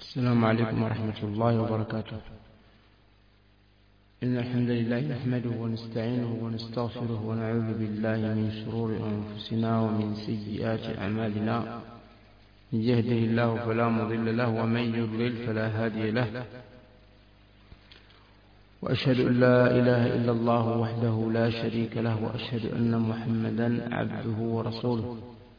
السلام عليكم ورحمة الله وبركاته. إن الحمد لله نحمده ونستعينه ونستغفره ونعوذ بالله من شرور أنفسنا ومن سيئات أعمالنا. من يهده الله فلا مضل له ومن يضلل فلا هادي له، وأشهد أن لا إله إلا الله وحده لا شريك له، وأشهد أن محمدا عبده ورسوله.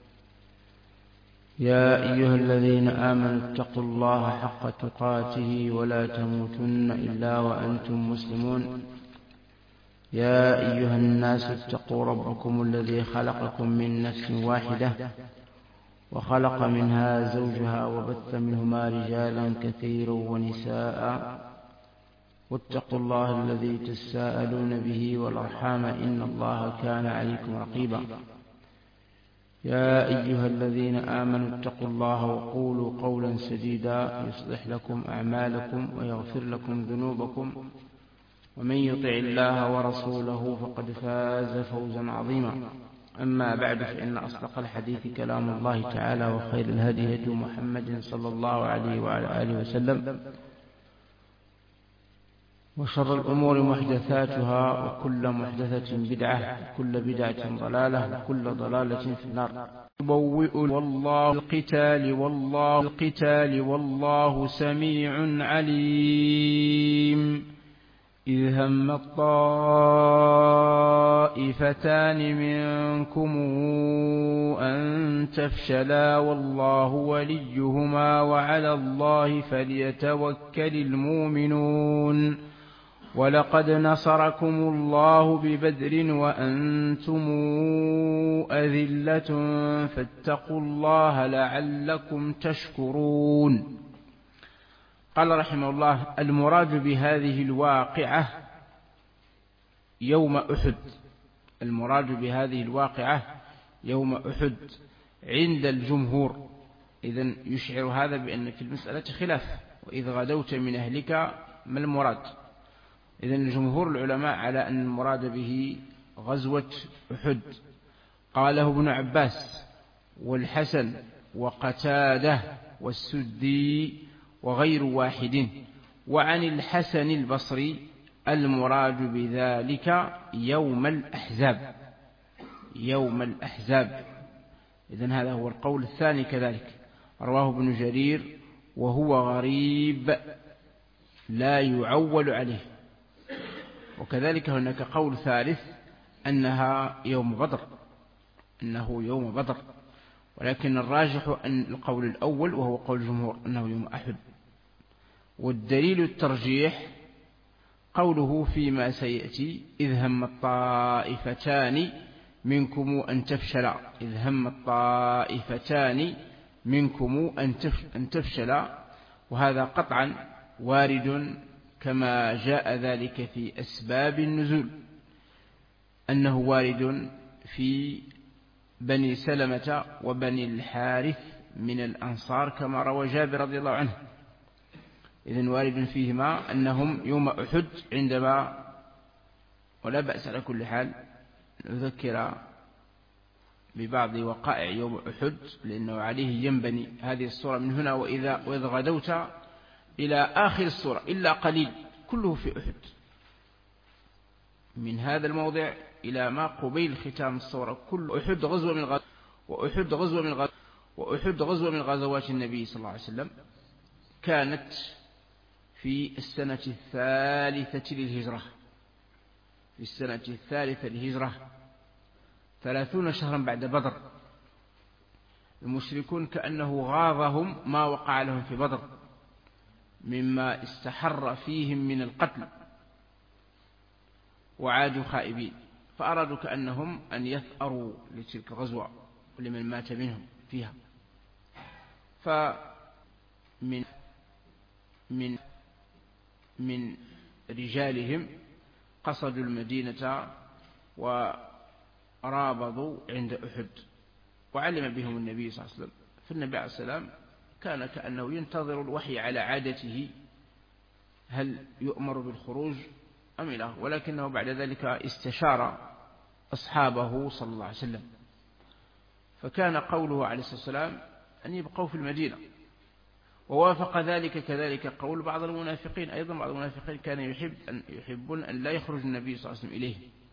يا أيها الذين آمنوا اتقوا الله حق تقاته ولا تموتن إلا وأنتم مسلمون. يا أيها الناس اتقوا ربكم الذي خلقكم من نفس واحدة وخلق منها زوجها وبث منهما رجالا كثيرا ونساء، واتقوا الله الذي تساءلون به والأرحام إن الله كان عليكم رقيبا. يا أيها الذين آمنوا اتقوا الله وقولوا قولا سديدا يصلح لكم أعمالكم ويغفر لكم ذنوبكم، ومن يطع الله ورسوله فقد فاز فوزا عظيما. أما بعد، فإن أصدق الحديث كلام الله تعالى، وخير الهدي هدي محمد صلى الله عليه وعلى آله وسلم، وشر الأمور محدثاتها، وكل محدثة بدعة، وكل بدعة ضلالة، وكل ضلالة في النار. يبوئ والله القتال والله سميع عليم. إذ هم الطائفتان منكم أن تفشلا والله وليهما وعلى الله فليتوكل المؤمنون. ولقد نصركم الله ببدر وأنتم أذلة فاتقوا الله لعلكم تشكرون. قال رحمه الله: المراد بهذه الواقعة يوم أحد. المراد بهذه الواقعة يوم أحد عند الجمهور. إذن يشعر هذا بأن في المسألة خلاف. وإذ غدوت من أهلك ما المراد؟ إذن جمهور العلماء على أن المراد به غزوة أحد. قاله ابن عباس والحسن وقتادة والسدي وغير واحد. وعن الحسن البصري المراد بذلك يوم الأحزاب. يوم الأحزاب. إذن هذا هو القول الثاني كذلك. رواه ابن جرير وهو غريب لا يعول عليه. وكذلك هناك قول ثالث أنها يوم بدر، أنه يوم بدر، ولكن الراجح أن القول الأول وهو قول الجمهور أنه يوم أحد. والدليل الترجيح قوله فيما سيأتي: إذ هم الطائفتان منكم أن تفشلا. إذ هم الطائفتان منكم أن تفشلا. وهذا قطعا وارد كما جاء ذلك في أسباب النزول، أنه وارد في بني سلمة وبني الحارث من الأنصار كما روى جابر رضي الله عنه. إذن وارد فيهما أنهم يوم أحد عندما، ولا بأس على كل حال نذكر ببعض وقائع يوم أحد لأنه عليه ينبني هذه الصورة من هنا. وإذ غدوت إلى آخر السورة إلا قليل كله في أحد، من هذا الموضع إلى ما قبيل ختام السورة كل أحد غزوة من غزوة، وأحد غزوة من غزوات النبي صلى الله عليه وسلم. كانت في السنة الثالثة للهجرة. في السنة الثالثة للهجرة 30 شهرا بعد بدر. المشركون كأنه غاضهم ما وقع لهم في بدر مما استحر فيهم من القتل، وعادوا خائبين، فأرادوا كأنهم أن يثأروا لتلك الغزوة ولمن مات منهم فيها. فمن من رجالهم قصدوا المدينة ورابضوا عند أحد، وعلم بهم النبي صلى الله عليه وسلم. فالنبي عليه السلام كان كأنه ينتظر الوحي على عادته، هل يؤمر بالخروج أم لا، ولكنه بعد ذلك استشار أصحابه صلى الله عليه وسلم. فكان قوله عليه الصلاة والسلام أن يبقوا في المدينة، ووافق ذلك كذلك قول بعض المنافقين أيضا. بعض المنافقين كان يحبون أن لا يخرج النبي صلى الله عليه وسلم إليه،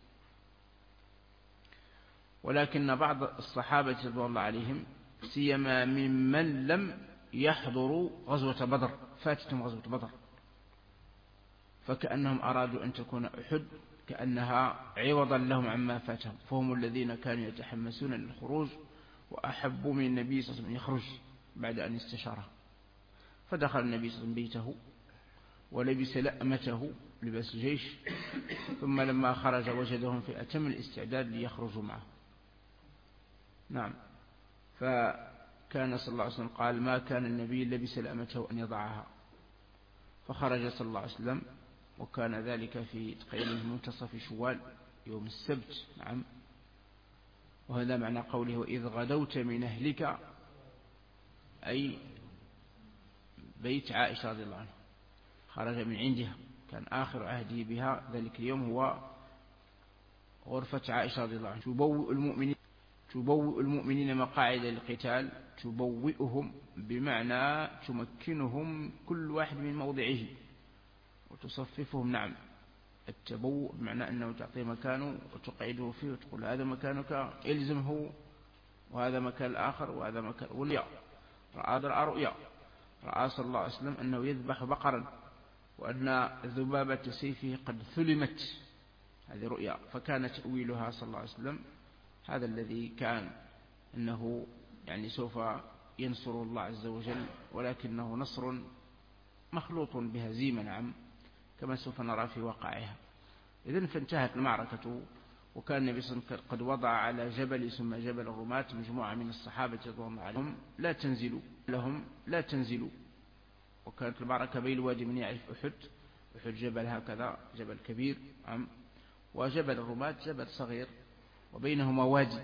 ولكن بعض الصحابة رضي الله عليهم سيما ممن لم يحضروا غزوة بدر، فاتتهم غزوة بدر، فكأنهم أرادوا أن تكون أحد كأنها عوضا لهم عما فاتهم، فهم الذين كانوا يتحمسون للخروج وأحبوا من النبي صلى الله عليه وسلم يخرج بعد أن استشاره. فدخل النبي صلى الله عليه وسلم بيته ولبس لأمته لباس الجيش، ثم لما خرج وجدهم في أتم الاستعداد ليخرجوا معه. نعم. فكان صلى الله عليه وسلم قال ما كان النبي لبس لأمته أن يضعها، فخرج صلى الله عليه وسلم، وكان ذلك في تقريبا منتصف شوال يوم السبت. نعم. وهذا معنى قوله وإذ غدوت من أهلك، أي بيت عائشة رضي الله عنها، خرج من عندها، كان آخر عهده بها ذلك اليوم هو غرفة عائشة رضي الله عنها. تبوئ المؤمنين مقاعد للقتال، تبوئهم بمعنى تمكنهم كل واحد من موضعه وتصففهم. نعم. التبوء بمعنى أنه تعطيه مكانه وتقعده فيه وتقول هذا مكانك إلزمه، وهذا مكان الآخر، وهذا مكان. والرؤيا، رأى رؤيا، رأى صلى الله عليه وسلم أنه يذبح بقرا وأن ذبابة سيفه قد ثلمت، هذه رؤيا، فكان تأويلها صلى الله عليه وسلم هذا الذي كان أنه يعني سوف ينصر الله عز وجل، ولكنه نصر مخلوط بهزيمة. نعم. كما سوف نرى في واقعها. إذن فانتهت المعركة، وكان النبي صلى الله عليه وسلم قد وضع على جبل يسمى جبل الرماة مجموعة من الصحابة رضوان الله عليهم لا تنزلوا، وكانت المعركة بين الوادي من يعرف أحد جبل هكذا، جبل كبير، وجبل الرماة جبل صغير، وبينهما وادي،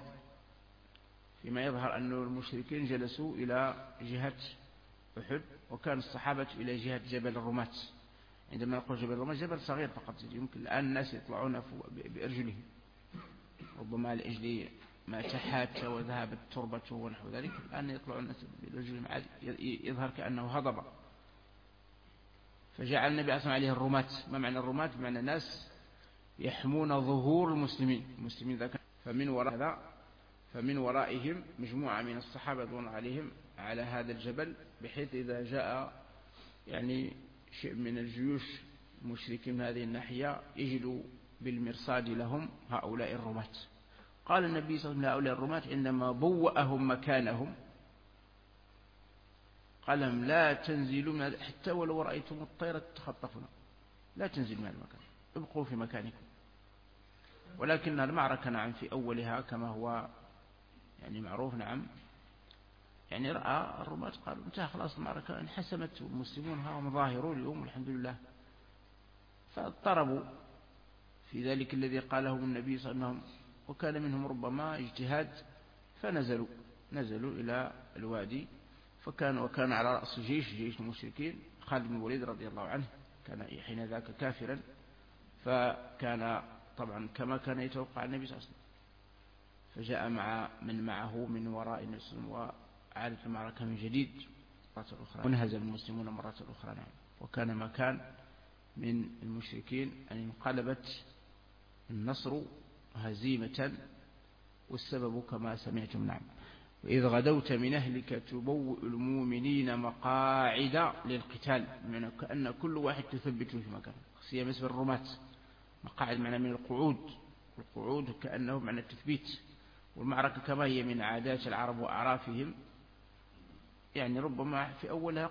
فيما يظهر أن المشركين جلسوا إلى جهة أحد، وكان الصحابة إلى جهة جبل الرماة. عندما نقول جبل الرماة جبل صغير فقط، يمكن الآن الناس يطلعون بأرجلهم ربما لأجل ما تحات وذهبت تربته ونحو ذلك، الآن يطلعون الناس بأرجلهم عادي، يظهر كأنه هضبة. فجعل النبي أصلا عليه الرماة. ما معنى الرماة؟ بمعنى الناس يحمون ظهور المسلمين ذاك. فمن ورائهم مجموعة من الصحابة رضوان عليهم على هذا الجبل، بحيث إذا جاء يعني شيء من الجيوش المشركين من هذه الناحية يجدوا بالمرصاد لهم هؤلاء الرماة. قال النبي صلى الله عليه وسلم لهؤلاء الرماة عندما بوأهم مكانهم، قال لهم لا تنزلوا حتى ولو رأيتم الطيرة تخطفنا، لا تنزلوا من المكان، ابقوا في مكانكم. ولكن المعركة نعم في أولها كما هو يعني معروف. نعم. يعني رأى الرماة قالوا انتهى خلاص المعركة انحسمت والمسلمون هم ظاهرون اليوم والحمد لله، فاضطربوا في ذلك الذي قاله النبي صلى الله عليه وسلم، وكان منهم ربما اجتهاد، فنزلوا إلى الوادي. وكان على رأس جيش المشركين خالد بن الوليد رضي الله عنه، كان حين ذاك كافرا، فكان طبعا كما كان يتوقع النبي صلى الله عليه وسلم، فجاء مع من معه من وراء النبي صلى الله عليه وسلم، وعادت المعركة من جديد مرة أخرى، وانهزم المسلمون مرة أخرى. نعم. وكان ما كان من المشركين أن انقلبت النصر هزيمة، والسبب كما سمعتم. نعم. وإذ غدوت من أهلك تبوئ المؤمنين مقاعد للقتال، يعني كأن كل واحد تثبته في مكانه، سيما اسم الرماة. مقاعد معنى من القعود كأنه معنى التثبيت. والمعركة كما هي من عادات العرب وأعرافهم، يعني ربما في أولها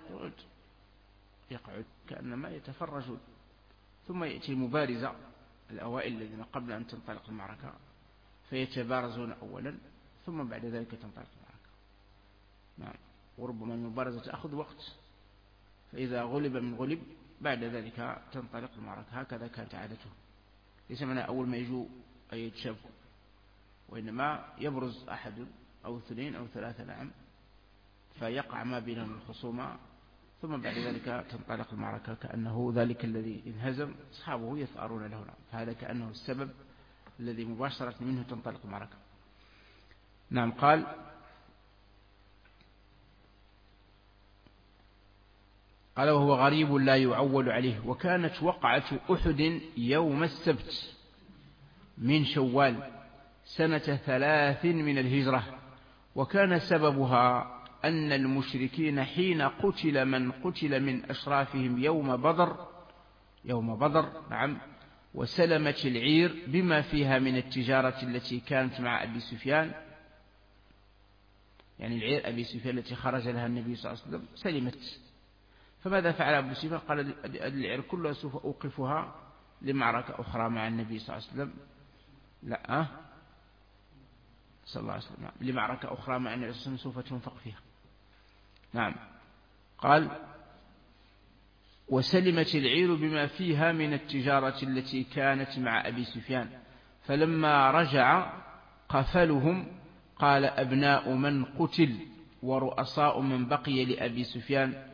يقعد كأنما يتفرجون، ثم يأتي المبارزة الأوائل الذين قبل أن تنطلق المعركة، فيتبارزون أولا ثم بعد ذلك تنطلق المعركة. نعم. وربما المبارزة تأخذ وقت، فإذا غلب من غلب بعد ذلك تنطلق المعركة. هكذا كانت عادته. ليس معنى أول ما يجوا أي يتشابكوا، وإنما يبرز أحد أو اثنين أو ثلاثة. نعم. فيقع ما بينهم الخصومة، ثم بعد ذلك تنطلق المعركة، كأنه ذلك الذي انهزم أصحابه يثأرون له. نعم. فهذا كأنه السبب الذي مباشرة منه تنطلق المعركة. نعم. قال قال وهو غريب لا يعول عليه. وكانت وقعة أحد يوم السبت من شوال سنة 3 من الهجرة، وكان سببها أن المشركين حين قتل من قتل من أشرافهم يوم بدر نعم، وسلمت العير بما فيها من التجارة التي كانت مع أبي سفيان، يعني العير أبي سفيان التي خرج لها النبي صلى الله عليه وسلم سلمت. فماذا فعل أبو سفيان؟ قال العير كلها سوف أوقفها لمعركة أخرى مع النبي صلى الله عليه وسلم. لا صلى الله عليه وسلم لمعركة أخرى مع النبي صلى الله عليه وسلم سوف تنفق فيها. نعم. قال وسلمت العير بما فيها من التجارة التي كانت مع أبي سفيان، فلما رجع قفلهم قال أبناء من قتل ورؤساء من بقي لأبي سفيان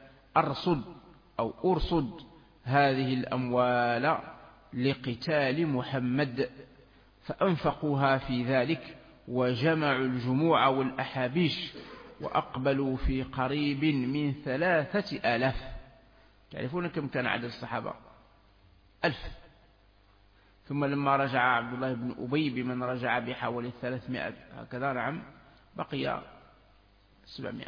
أرصد هذه الأموال لقتال محمد، فأنفقوها في ذلك وجمعوا الجموع والأحابيش وأقبلوا في قريب من 3000. تعرفون كم كان عدد الصحابة؟ 1000. ثم لما رجع عبد الله بن أبي بمن رجع بحوالي 300 هكذا نعم، بقي 700.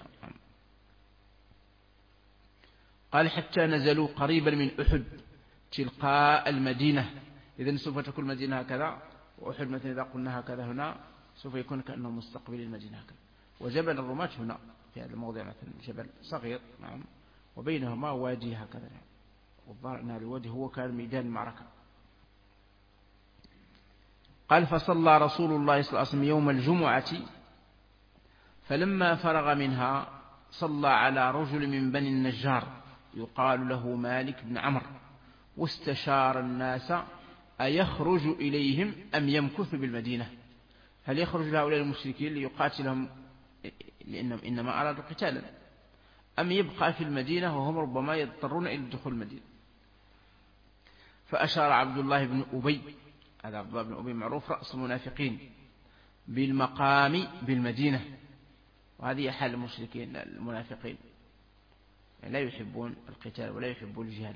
قال حتى نزلوا قريبا من أحد تلقاء المدينة. إذن سوف تكون المدينة هكذا، وأحد مثلا إذا قلنا هكذا هنا سوف يكون كأنه مستقبل المدينة هكذا، وجبل الرماة هنا في هذا الموضع مثلا جبل صغير نعم، وبينهما وادي هكذا نعم، والظاهر أن الوادي هو كان ميدان المعركة. قال فصلى رسول الله صلى الله عليه وسلم يوم الجمعة، فلما فرغ منها صلى على رجل من بني النجار يقال له مالك بن عمرو، واستشار الناس أيخرج إليهم أم يمكث بالمدينة، هل يخرج لهؤلاء المشركين ليقاتلهم لأنهم إنما أرادوا قتالا، أم يبقى في المدينة وهم ربما يضطرون إلى الدخول المدينة. فأشار عبد الله بن أبي، هذا عبد الله بن أبي معروف رأس المنافقين، بالمقام بالمدينة، وهذه حال المشركين المنافقين، يعني لا يحبون القتال ولا يحبون الجهاد.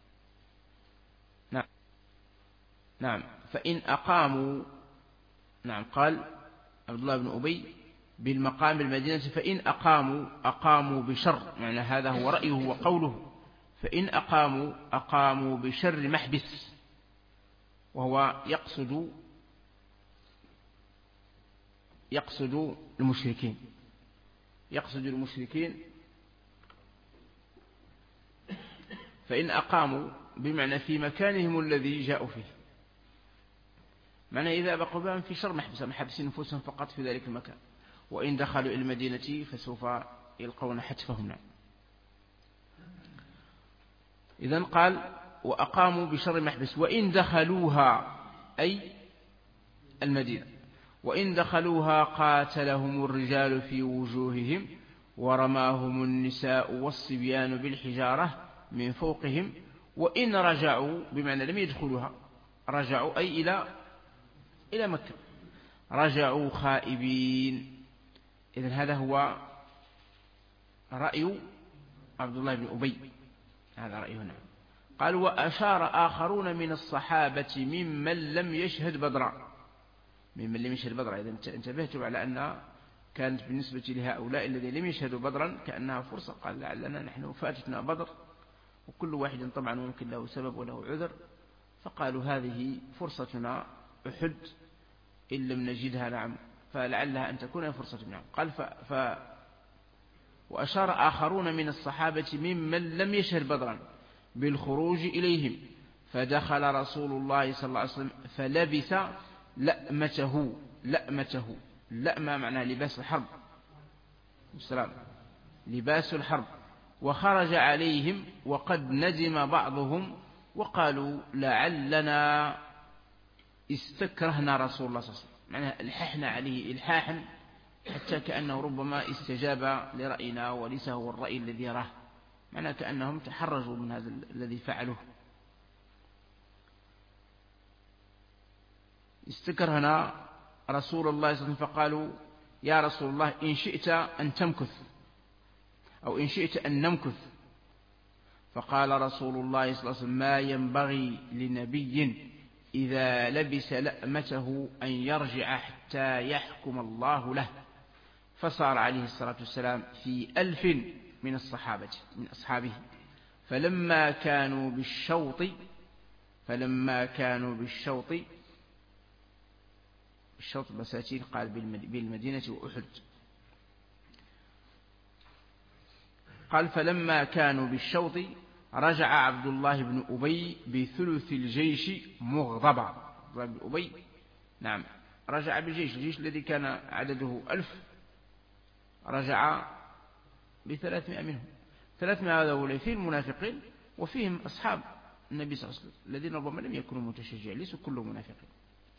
نعم فإن أقاموا، نعم قال عبد الله بن أبي بالمقام المدينة، فإن أقاموا بشر، معنى هذا هو رأيه وقوله، فإن أقاموا بشر محبس، وهو يقصد المشركين. فإن أقاموا بمعنى في مكانهم الذي جاءوا فيه، معنى إذا بقوا بهم في شر محبس نفوسهم فقط في ذلك المكان، وإن دخلوا إلى المدينة فسوف يلقون حتفهم. نعم. إذن قال وأقاموا بشر محبس، وإن دخلوها أي المدينة، وإن دخلوها قاتلهم الرجال في وجوههم ورماهم النساء والصبيان بالحجارة من فوقهم، وإن رجعوا بمعنى لم يدخلوها، رجعوا أي إلى مكة، رجعوا خائبين. إذن هذا هو رأي عبد الله بن أبي، هذا رأيه. نعم. قال وأشار آخرون من الصحابة ممن لم يشهد بدرا، إذا انتبهتم على أن كانت بالنسبة لهؤلاء الذين لم يشهدوا بدرا كأنها فرصة، قال لعلنا نحن فاتتنا بدر، وكل واحد طبعا ممكن له سبب وله عذر، فقالوا هذه فرصتنا أحد إن لم نجدها، نعم، فلعلها أن تكون فرصة. نعم. قال وأشار آخرون من الصحابة ممن لم يشهد بدرا بالخروج إليهم، فدخل رسول الله صلى الله عليه وسلم فلبس لأمته، لأمة معناها لباس الحرب، السلام، لباس الحرب، وخرج عليهم وقد ندم بعضهم وقالوا لعلنا استكرهنا رسول الله صلى الله عليه وسلم، معناها الححنا عليه إلحاحا حتى كأنه ربما استجاب لرأينا وليس هو الرأي الذي يراه، معناها كأنهم تحرجوا من هذا الذي فعلوه. استكرهنا رسول الله صلى الله عليه وسلم، فقالوا يا رسول الله إن شئت أن تمكث أو إن شئت أن نمكث، فقال رسول الله صلى الله عليه وسلم: ما ينبغي لنبي إذا لبس لأمته أن يرجع حتى يحكم الله له. فصار عليه الصلاة والسلام في 1000 من أصحابه، فلما كانوا بالشوط بساتين قال بالمدينة وأحد. قال: فلما كانوا بالشوط رجع عبد الله بن أبي بثلث الجيش مغضبا. عبد الله بن أبي نعم رجع بالجيش، الجيش الذي كان عدده 1000 رجع ب300 منهم. 300 هذا فيه المنافقين وفيهم أصحاب النبي صلى الله عليه وسلم الذين ربما لم يكونوا متشجعين، ليسوا كلهم منافقين.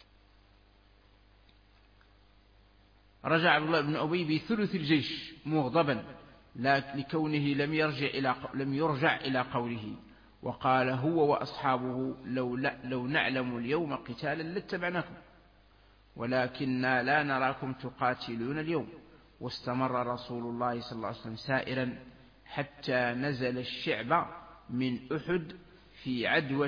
رجع عبد الله بن أبي بثلث الجيش مغضبا لكونه لم يرجع إلى قوله، وقال هو وأصحابه: لو نعلم اليوم قتالا لاتبعناكم ولكننا لا نراكم تقاتلون اليوم. واستمر رسول الله صلى الله عليه وسلم سائرا حتى نزل الشعب من أحد في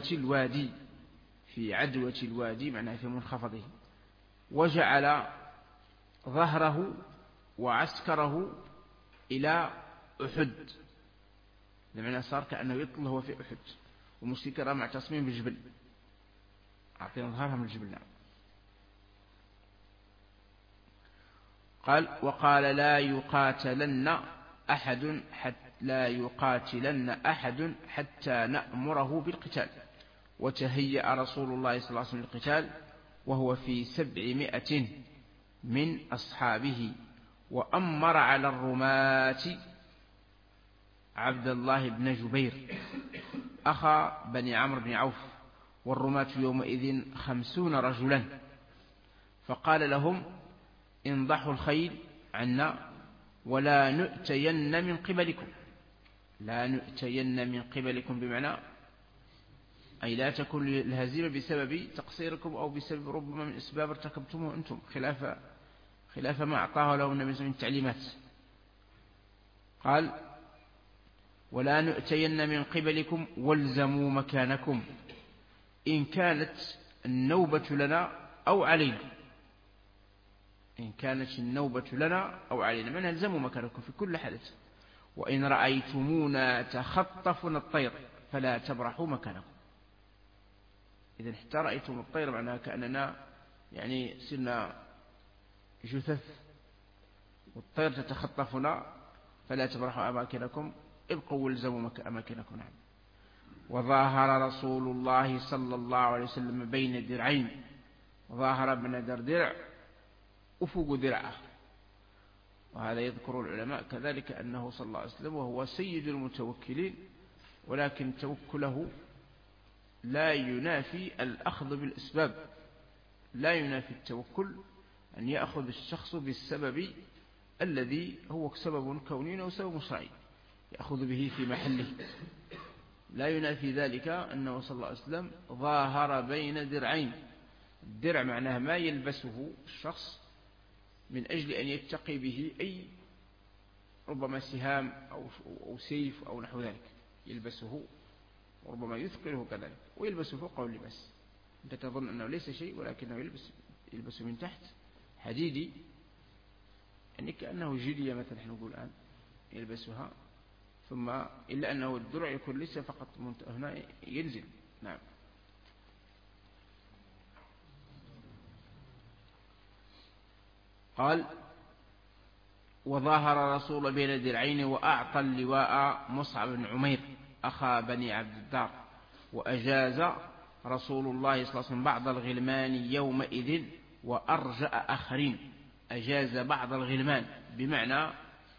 عدوة الوادي معناه في منخفضه، وجعل ظهره وعسكره إلى أحد، لمعنى صار كأنه يطل هو في أحد، ومشركين معتصمين بالجبل، أعطينا ظهرهم الجبل. نعم. قال: وقال: لا يقاتلن أحد حتى نأمره بالقتال. وتهيأ رسول الله صلى الله عليه وسلم للقتال وهو في 700 من أصحابه، وأمر على الرماة عبد الله بن جبير أخا بني عمرو بن عوف، والرماة يومئذ 50 رجلا، فقال لهم: انضحوا الخيل عنا ولا نؤتين من قبلكم. لا نؤتين من قبلكم بمعنى أي لا تكون الهزيمة بسبب تقصيركم أو بسبب ربما من أسباب ارتكبتموه أنتم، خلاف ما أعطاه له النبي من تعليمات. قال: ولا نؤتين من قبلكم والزموا مكانكم، إن كانت النوبة لنا أو علينا. إن كانت النوبة لنا أو علينا من الزموا مكانكم في كل حدث. وإن رأيتمونا تخطفنا الطير فلا تبرحوا مكانكم. إذا حتى رأيتم الطير معناها كأننا يعني سرنا جثث والطير تتخطفنا فلا تبرحوا أماكنكم، ابقوا والزموا أماكنكم. نعم. وظاهر رسول الله صلى الله عليه وسلم بين درعين، ظاهر بين درع أفق درعه. وهذا يذكر العلماء كذلك أنه صلى الله عليه وسلم وهو سيد المتوكلين، ولكن توكله لا ينافي الأخذ بالأسباب، لا ينافي التوكل أن يأخذ الشخص بالسبب الذي هو سبب كوني أو سبب شرعي يأخذ به في محله. لا ينافي ذلك أنه صلى الله عليه وسلم ظاهر بين درعين. الدرع معناه ما يلبسه الشخص من أجل أن يتقي به أي ربما سهام أو سيف أو نحو ذلك، يلبسه وربما يثقله كذلك، ويلبسه فوقه اللباس. أنت تظن أنه ليس شيء ولكنه يلبس من تحت حديدي، يعني كأنه جلية مثلا نحن نقول الآن يلبسها، ثم إلا أنه الدرع يكون ليس فقط هنا ينزل. نعم. قال: وظاهر رسول بين درعين وأعطى اللواء مصعب بن عمير أخا بني عبد الدار. وأجاز رسول الله صلى الله عليه وسلم بعض الغلمان يومئذ وأرجأ آخرين. أجاز بعض الغلمان بمعنى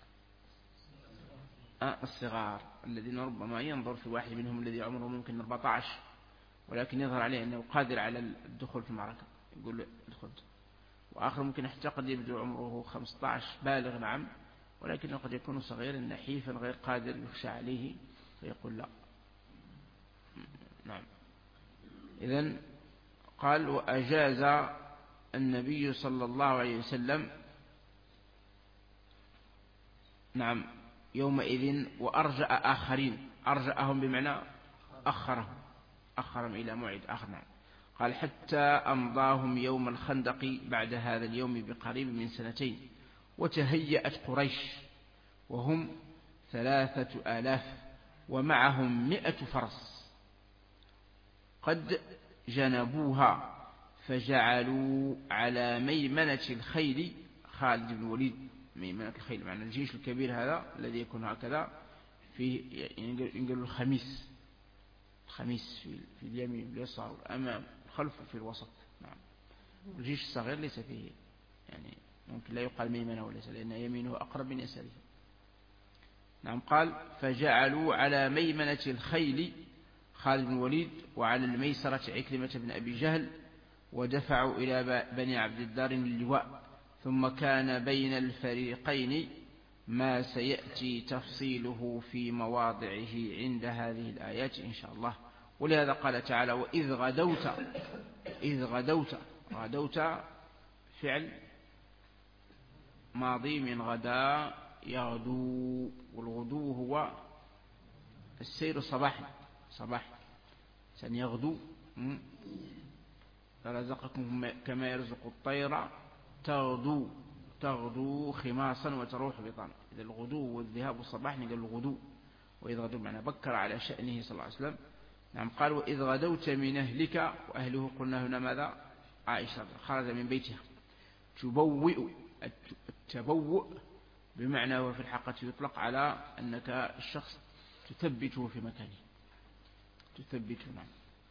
الصغار الذين ربما ينظر في واحد منهم الذي عمره ممكن 14 ولكن يظهر عليه أنه قادر على الدخول في المعركة، يقول له ادخل. وآخر ممكن حتى قد يبدو عمره 15 بالغ نعم، ولكنه قد يكون صغيرا نحيفا غير قادر يخشى عليه فيقول لا. نعم. إذن قال: وأجاز النبي صلى الله عليه وسلم نعم يومئذ وأرجأ آخرين. أرجأهم بمعنى أخرهم إلى موعد آخر. نعم. قال حتى أمضاهم يوم الخندق بعد هذا اليوم بقريب من 2 وتهيأت قريش وهم 3000 ومعهم 100 فرس قد جنبوها فجعلوا على ميمنة الخيل خالد بن الوليد. ميمنة الخيل معنى الجيش الكبير هذا الذي يكون هكذا فيه ينقل الخميس في اليمين اليسار الأمام الخلف في الوسط. نعم. الجيش الصغير ليس فيه يعني ممكن لا يقال ميمنة وليس لأن يمينه أقرب من يساره. نعم. قال فجعلوا على ميمنة الخيل خالد بن الوليد وعلى الميسرة عكرمة بن أبي جهل ودفعوا إلى بني عبد الدار اللواء. ثم كان بين الفريقين ما سيأتي تفصيله في مواضعه عند هذه الآيات إن شاء الله. ولهذا قال تعالى وإذ غدوت فعل ماضي من غدا يغدو، والغدو هو السير صباح سنيغدو فرزقكم كما يرزق الطير تغدو خماصا وتروح بطانا. إذا الغدو والذهاب والصباح نقول الغدو. وإذ غدو معنى بكر على شأنه صلى الله عليه وسلم. نعم. قال وإذ غدوت من أهلك وأهله قلنا هنا ماذا؟ عائشة خرج من بيتها. التبوء بمعنى وفي الحقيقة يطلق على أنك الشخص تثبته في مكانه تثبته. نعم.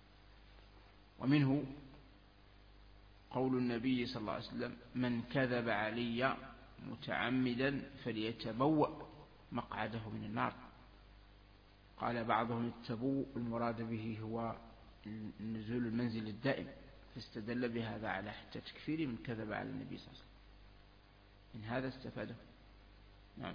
ومنه قول النبي صلى الله عليه وسلم من كذب علي متعمدا فليتبوأ مقعده من النار. قال بعضهم التبوء المراد به هو نزول المنزل الدائم فاستدل بهذا على حتى تكفير من كذب على النبي صلى الله عليه وسلم. من هذا استفاده. نعم.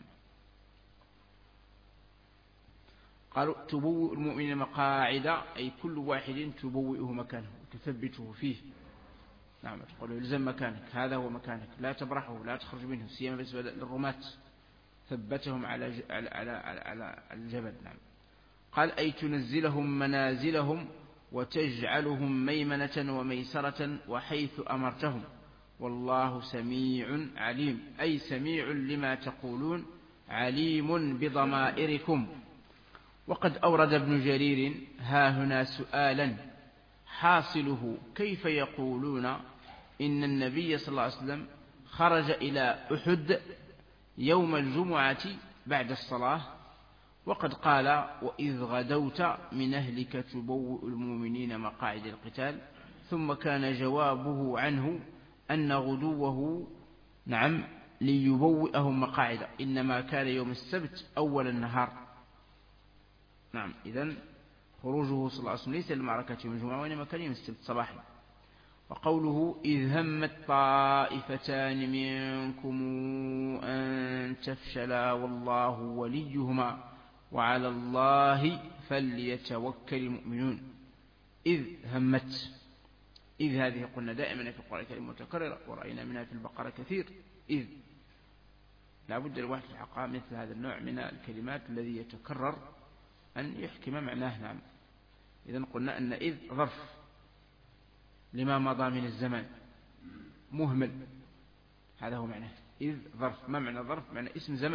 قالوا تبوء المؤمن مقاعد أي كل واحد تبوئه مكانه تثبته فيه. نعم. تقول الزم مكانك هذا هو مكانك لا تبرحه لا تخرج منه سيما بالنسبة للرماة ثبتهم على الجبل. نعم. قال أي تنزلهم منازلهم وتجعلهم ميمنة وميسرة وحيث أمرتهم والله سميع عليم أي سميع لما تقولون عليم بضمائركم. وقد أورد ابن جرير ها هنا سؤالا حاصله كيف يقولون إن النبي صلى الله عليه وسلم خرج إلى أحد يوم الجمعة بعد الصلاة وقد قال وإذ غدوت من أهلك تبوئ المؤمنين مقاعد القتال ثم كان جوابه عنه أن غدوه نعم ليبوئهم مقاعد إنما كان يوم السبت أول النهار. نعم. إذن خروجه صلى الله عليه وسلم ليس لمعركة يوم الجمعة وإنما كان يوم السبت صباحا. وقوله إذ همت طائفتان منكم أن تفشلا والله وليهما وعلى الله فليتوكل المؤمنون. إذ همت إذ هذه قلنا دائما في القرآن الكريم متكررة ورأينا منها في البقرة كثير. إذ لا بد الواحد في الحقيقة مثل هذا النوع من الكلمات الذي يتكرر أن يحكم معناه. نعم. إذن قلنا أن إذ ظرف لما مضى من الزمان مهمل هذا هو معناه. إذ ظرف ما معنى ظرف؟ معنى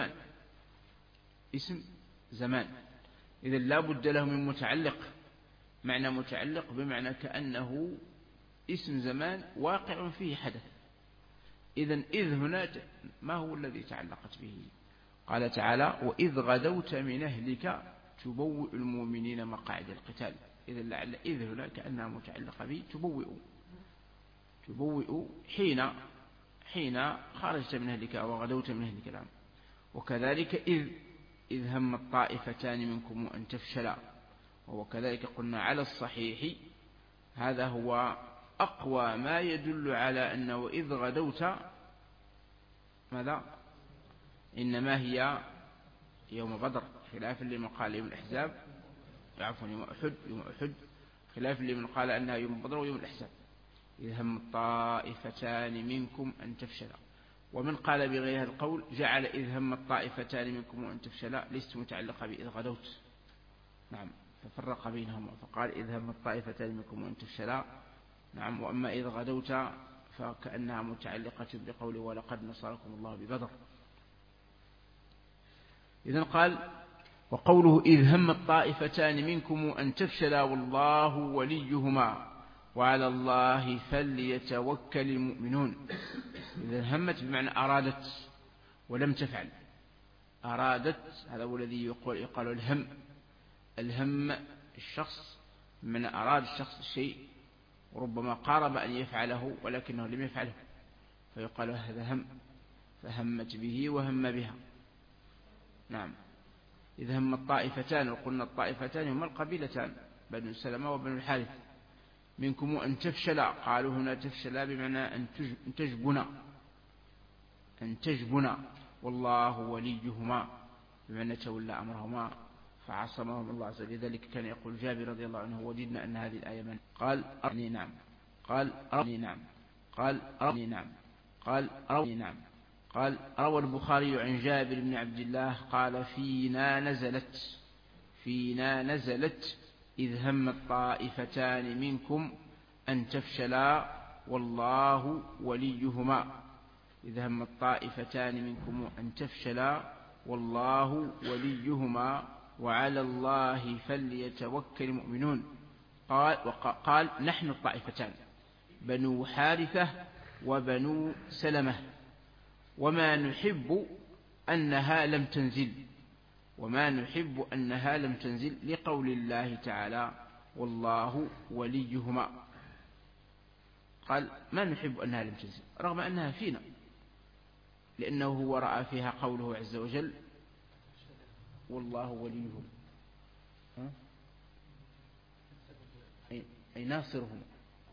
اسم زمان. إذن لا بد له من متعلق. معنى متعلق بمعنى كأنه اسم زمان واقع فيه حدث. إذن إذ هنا ما هو الذي تعلقت به؟ قال تعالى وإذ غدوت من أهلك تبوئ المؤمنين مقاعد القتال. إذن لعل إذ هنا كأنها متعلقة به تبوئ حين خرجت من أهلك وغدوت من أهلك. الآن وكذلك إذ هم الطائفتان منكم أن تفشلا. وكذلك قلنا على الصحيح هذا هو أقوى ما يدل على أنه وإذ غدوت ماذا إنما هي يوم بدر خلاف لمن قال يوم الأحزاب عفوا يوم أحد خلاف لمن قال أنها يوم بدر ويوم الأحزاب. إذ هم الطائفتان منكم أن تفشلا. ومن قال بغير هذا القول جعل إذ هم الطائفتان منكم أن تفشلا ليست متعلقة بإذ غدوت نعم ففرق بينهما فقال إذ هم الطائفتان منكم وأن تفشلا. نعم وأما إذ غدوت فكأنها متعلقة بقوله ولقد نصركم الله ببدر. إذن قال وقوله إذ هم الطائفتان منكم أن تفشلا والله وليهما وعلى الله فليتوكل المؤمنون. إذا همت بمعنى أرادت ولم تفعل. أرادت هذا هو الذي يقال الهم. الهم الشخص من أراد الشخص الشيء وربما قارب أن يفعله ولكنه لم يفعله فيقال هذا هم فهمت به وهم بها. نعم إذا هم الطائفتان وقلنا الطائفتان هما القبيلتان بنو سلمة وبنو الحارث منكم أن تفشلا. قالوا هنا تفشلا بمعنى أن تجبنا والله وليهما بمعنى تولى أمرهما فعصمهم الله عز وجل. لذلك كان يقول جابر رضي الله عنه وجدنا أن هذه الآية من قال أرني نعم قال أرني نعم قال أرني نعم قال أرني نعم قال روى البخاري عن جابر بن عبد الله قال فينا نزلت إذ هم الطائفتان منكم أن تفشلا والله وليهما. إذ هم الطائفتان منكم أن تفشلا والله وليهما وعلى الله فليتوكل المؤمنون. قال نحن الطائفتان بنو حارثة وبنو سلمة وما نحب أنها لم تنزل لقول الله تعالى والله وليهما. قال ما نحب أنها لم تنزل رغم أنها فينا لأنه هو رأى فيها قوله عز وجل والله وليهم أي ناصرهم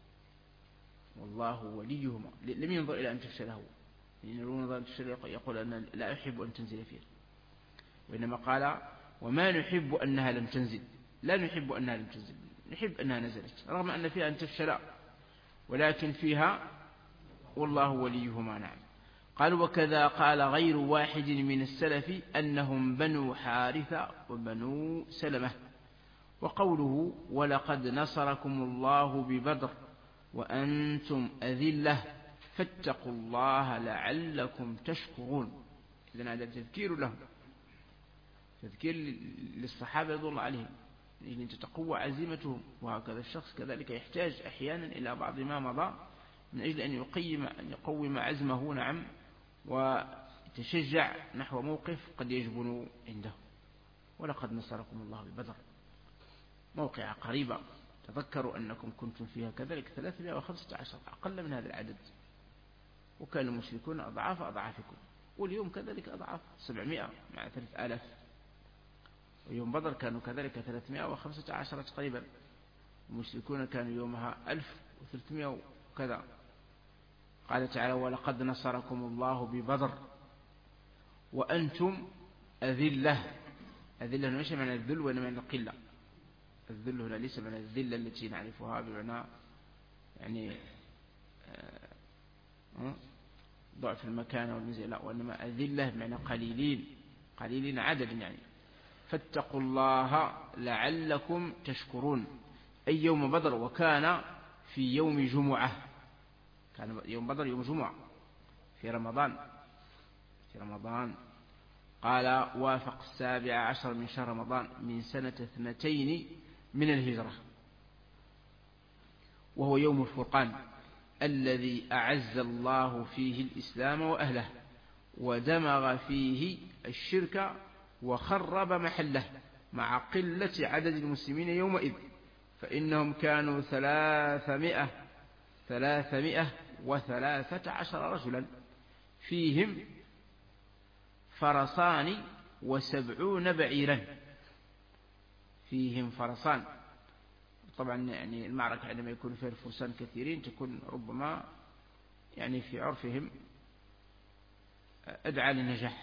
والله وليهما. لم ينظر إلى أن تفشله لأن لو نظر أن تفشله يقول أن لا أحب أن تنزل فيها وإنما قال وما نحب أنها لم تنزل. لا نحب أنها لم تنزل نحب أنها نزلت رغم أن فيها أن تفشلا ولكن فيها والله وليهما. نعم قال وكذا قال غير واحد من السلف أنهم بنو حارثة وبنو سلمة. وقوله ولقد نصركم الله ببدر وأنتم أذلة فاتقوا الله لعلكم تشكرون. إذن هذا تذكير لهم تذكير للصحابة رضي الله عليهم لأن تتقوى عزيمتهم. وهكذا الشخص كذلك يحتاج أحيانا إلى بعض ما مضى من أجل أن يقوم عزمه. نعم ويتشجع نحو موقف قد يجبن عنده. ولقد نصركم الله ببدر موقع قريبة تذكروا أنكم كنتم فيها كذلك 315 أقل من هذا العدد وكان المشركون أضعاف أضعافكم واليوم كذلك أضعاف 700 مع 3000 ويوم بدر كانوا كذلك 315 تقريبا المشركون كانوا يومها 1300 وكذا. قال تعالى ولقد نصركم الله ببدر وأنتم أذلة. أذلة ليس معنى الذل وإنما معنى القلة. الذل هنا ليس معنى الذلة التي نعرفها بمعنى يعني ضعف المكان والمزية لا وإنما أذلة بمعنى قليلين عددا يعني. فاتقوا الله لعلكم تشكرون أي يوم بدر وكان في يوم جمعة. كان يوم بدر يوم جمعة في رمضان. قال وافق 17 من شهر رمضان من سنة 2 من الهجرة وهو يوم الفرقان الذي أعز الله فيه الإسلام وأهله ودمغ فيه الشرك وخرب محله مع قلة عدد المسلمين يومئذ فإنهم كانوا 313 رجلا فيهم فرسان و70 بعيرا. فيهم فرسان طبعا يعني المعركة عندما يكون فيها الفرسان كثيرين تكون ربما يعني في عرفهم أدعى للنجاح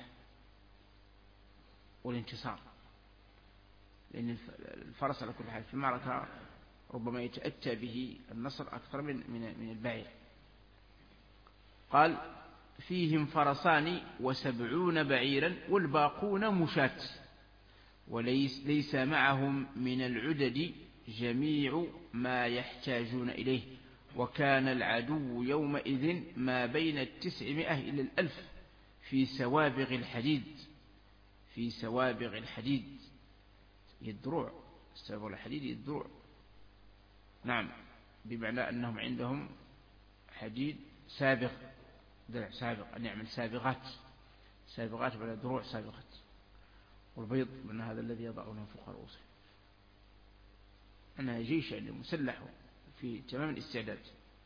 والانتصار لأن الفرس على كل حال في المعركة ربما يتأتى به النصر أكثر من البعير. قال فيهم فرسان و70 بعيرا والباقون مشاة. ليس معهم من العدد جميع ما يحتاجون إليه، وكان العدو يومئذ ما بين 900 إلى 1000 في سوابغ الحديد. في سوابغ الحديد الدروع، سوابغ الحديد الدروع، نعم، بمعنى أنهم عندهم حديد سابغ، درع سابغ، أن يعمل سابغات ولا دروع سابغات. والبيض من هذا الذي يضعونه فوق رؤوسه، أنها جيش يعني مسلح في تمام الاستعداد.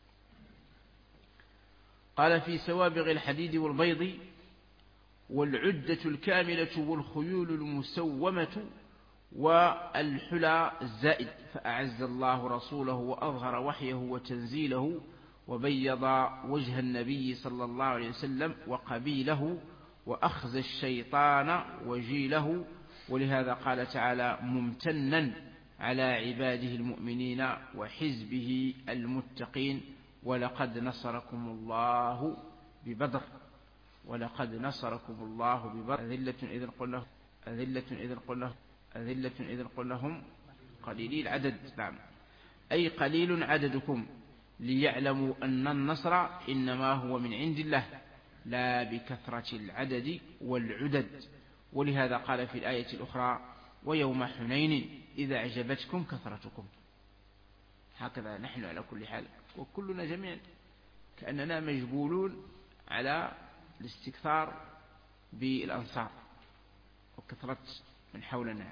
قال في سوابغ الحديد والبيض والعدة الكاملة والخيول المسومة والحلى الزائد. فأعز الله رسوله وأظهر وحيه وتنزيله وبيض وجه النبي صلى الله عليه وسلم وقبيله وأخزى الشيطان وجيله. ولهذا قال تعالى ممتنا على عباده المؤمنين وحزبه المتقين ولقد نصركم الله ببدر. ولقد نصركم الله ببدر أذلة إذ قل لهم قليلي العدد، نعم، أي قليل عددكم، ليعلموا أن النصر إنما هو من عند الله لا بكثرة العدد والعدد. ولهذا قال في الآية الأخرى ويوم حنين إذا أعجبتكم كثرتكم. هكذا نحن على كل حال، وكلنا جميعا كأننا مجبولون على الاستكثار بالأنصار وكثرة من حولنا.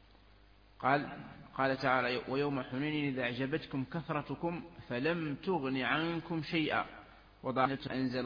قال تعالى ويوم حنين إذا أعجبتكم كثرتكم فلم تغن عنكم شيئا أنزل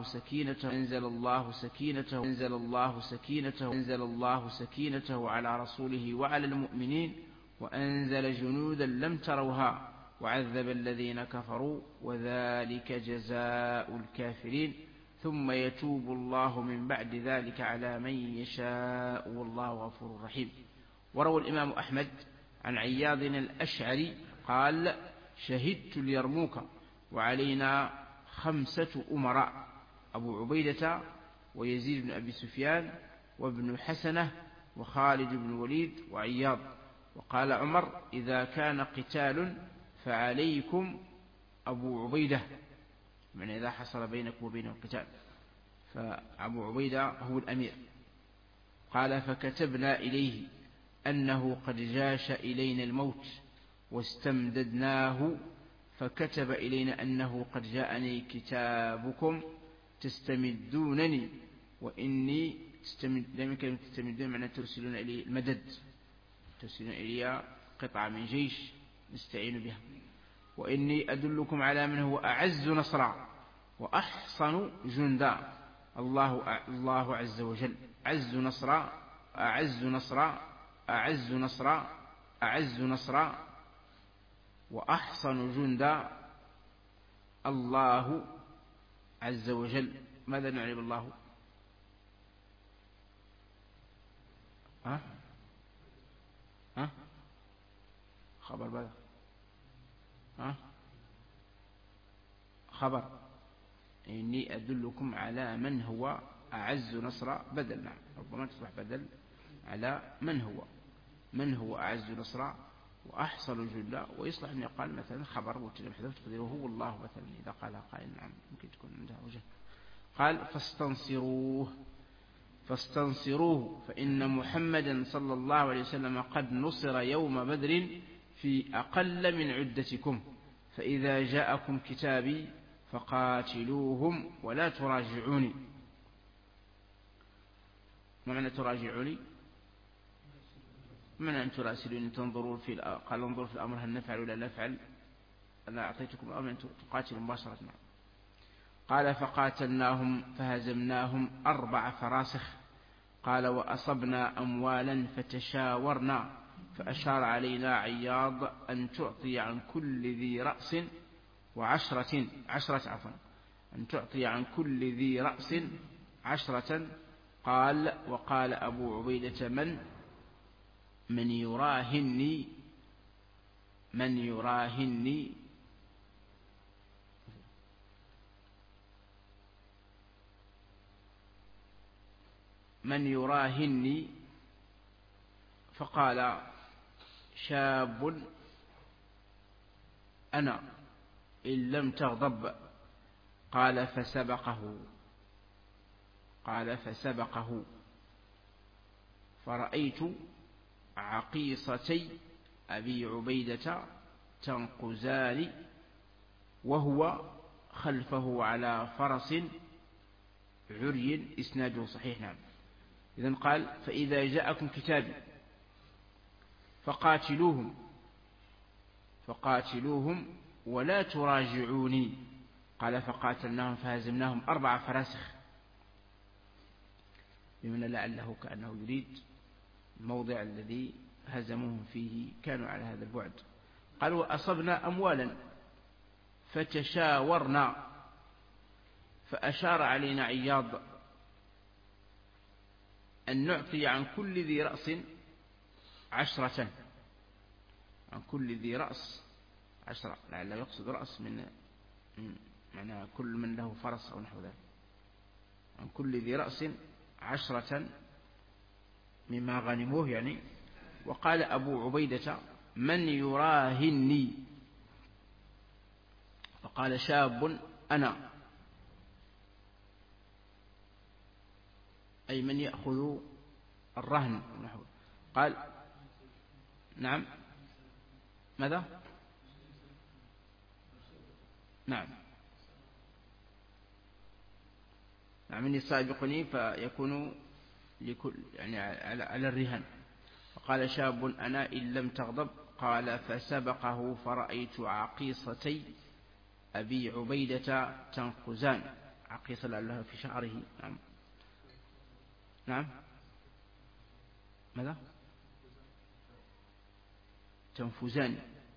الله سكينته على رسوله وعلى المؤمنين وأنزل جنودا لم تروها وعذب الذين كفروا وذلك جزاء الكافرين ثم يتوب الله من بعد ذلك على من يشاء والله غفور رحيم. وروى الإمام أحمد عن عياض الأشعري قال شهدت اليرموك وعلينا 5 أمراء أبو عبيدة ويزيد بن أبي سفيان وابن حسنة وخالد بن الوليد وعياض. وقال عمر إذا كان قتال فعليكم أبو عبيدة، من إذا حصل بينكم وبينه القتال فأبو عبيدة هو الأمير. قال فكتبنا إليه أنه قد جاش إلينا الموت واستمددناه فكتب إلينا أنه قد جاءني كتابكم تستمدونني وإني تستمدون معنى ترسلون إلي المدد، ترسلون إلي قطعة من جيش نستعين بها. وإني أدلكم على من هو أعز نصرا وأحصن جندا الله عز وجل أعز نصرا وأحصن جندا الله عز وجل. ماذا نعني بالله؟ خبر ماذا؟ خبر إني أدلكم على من هو أعز نصرا بدل، نعم، ربما تصبح بدل على من هو أعز نصرا وأحصل جندا. ويصلح أن يقال مثلا خبر مبتدأ محذوف تقديره هو الله مثلا إذا قال قائل، نعم، ممكن تكون عندها وجه. قال فاستنصروه فإن محمدا صلى الله عليه وسلم قد نصر يوم بدر في أقل من عدتكم فإذا جاءكم كتابي فقاتلوهم ولا تراجعوني. ما معنى تراجعوني؟ معنى أن تراسلوني تنظرون قال انظروا في الأمر هل نفعل ولا نفعل، أنا أعطيتكم الأمر أن تقاتلوا مباشرة. قال فقاتلناهم فهزمناهم 4 فراسخ. قال وأصبنا أموالا فتشاورنا فأشار علينا عياض أن تعطي عن كل ذي رأس أن تعطي عن كل ذي رأس 10. قال وقال أبو عبيدة من يراهني فقال شاب أنا إن لم تغضب. قال فسبقه فرأيت عقيصتي أبي عبيدة تنقزان وهو خلفه على فرس عري. إسناده صحيح. نعم. إذن قال فإذا جاءكم كتابي فقاتلوهم ولا تراجعوني. قال فقاتلناهم فهزمناهم 4 فراسخ، بمن لعله كأنه يريد الموضع الذي هزموهم فيه كانوا على هذا البعد. قال وأصبنا أموالا فتشاورنا فأشار علينا عياض أن نعطي عن كل ذي رأس 10. عن كل ذي رأس 10، لعله يقصد رأس من معنى كل من له فرس أو نحو ذلك. عن كل ذي رأس 10 مما غنموه يعني. وقال أبو عبيدة من يراهني؟ فقال شاب أنا، أي من يأخذ الرهن نحو. قال نعم. ماذا؟ نعم. من يسابقني فيكون لكل يعني على الرهان. فقال شاب أنا إن لم تغضب. قال فسبقه فرأيت عقيصتي أبي عبيدة تنقزان. عقيصة لعلها في شعره. نعم. نعم. ماذا؟ تنفزان.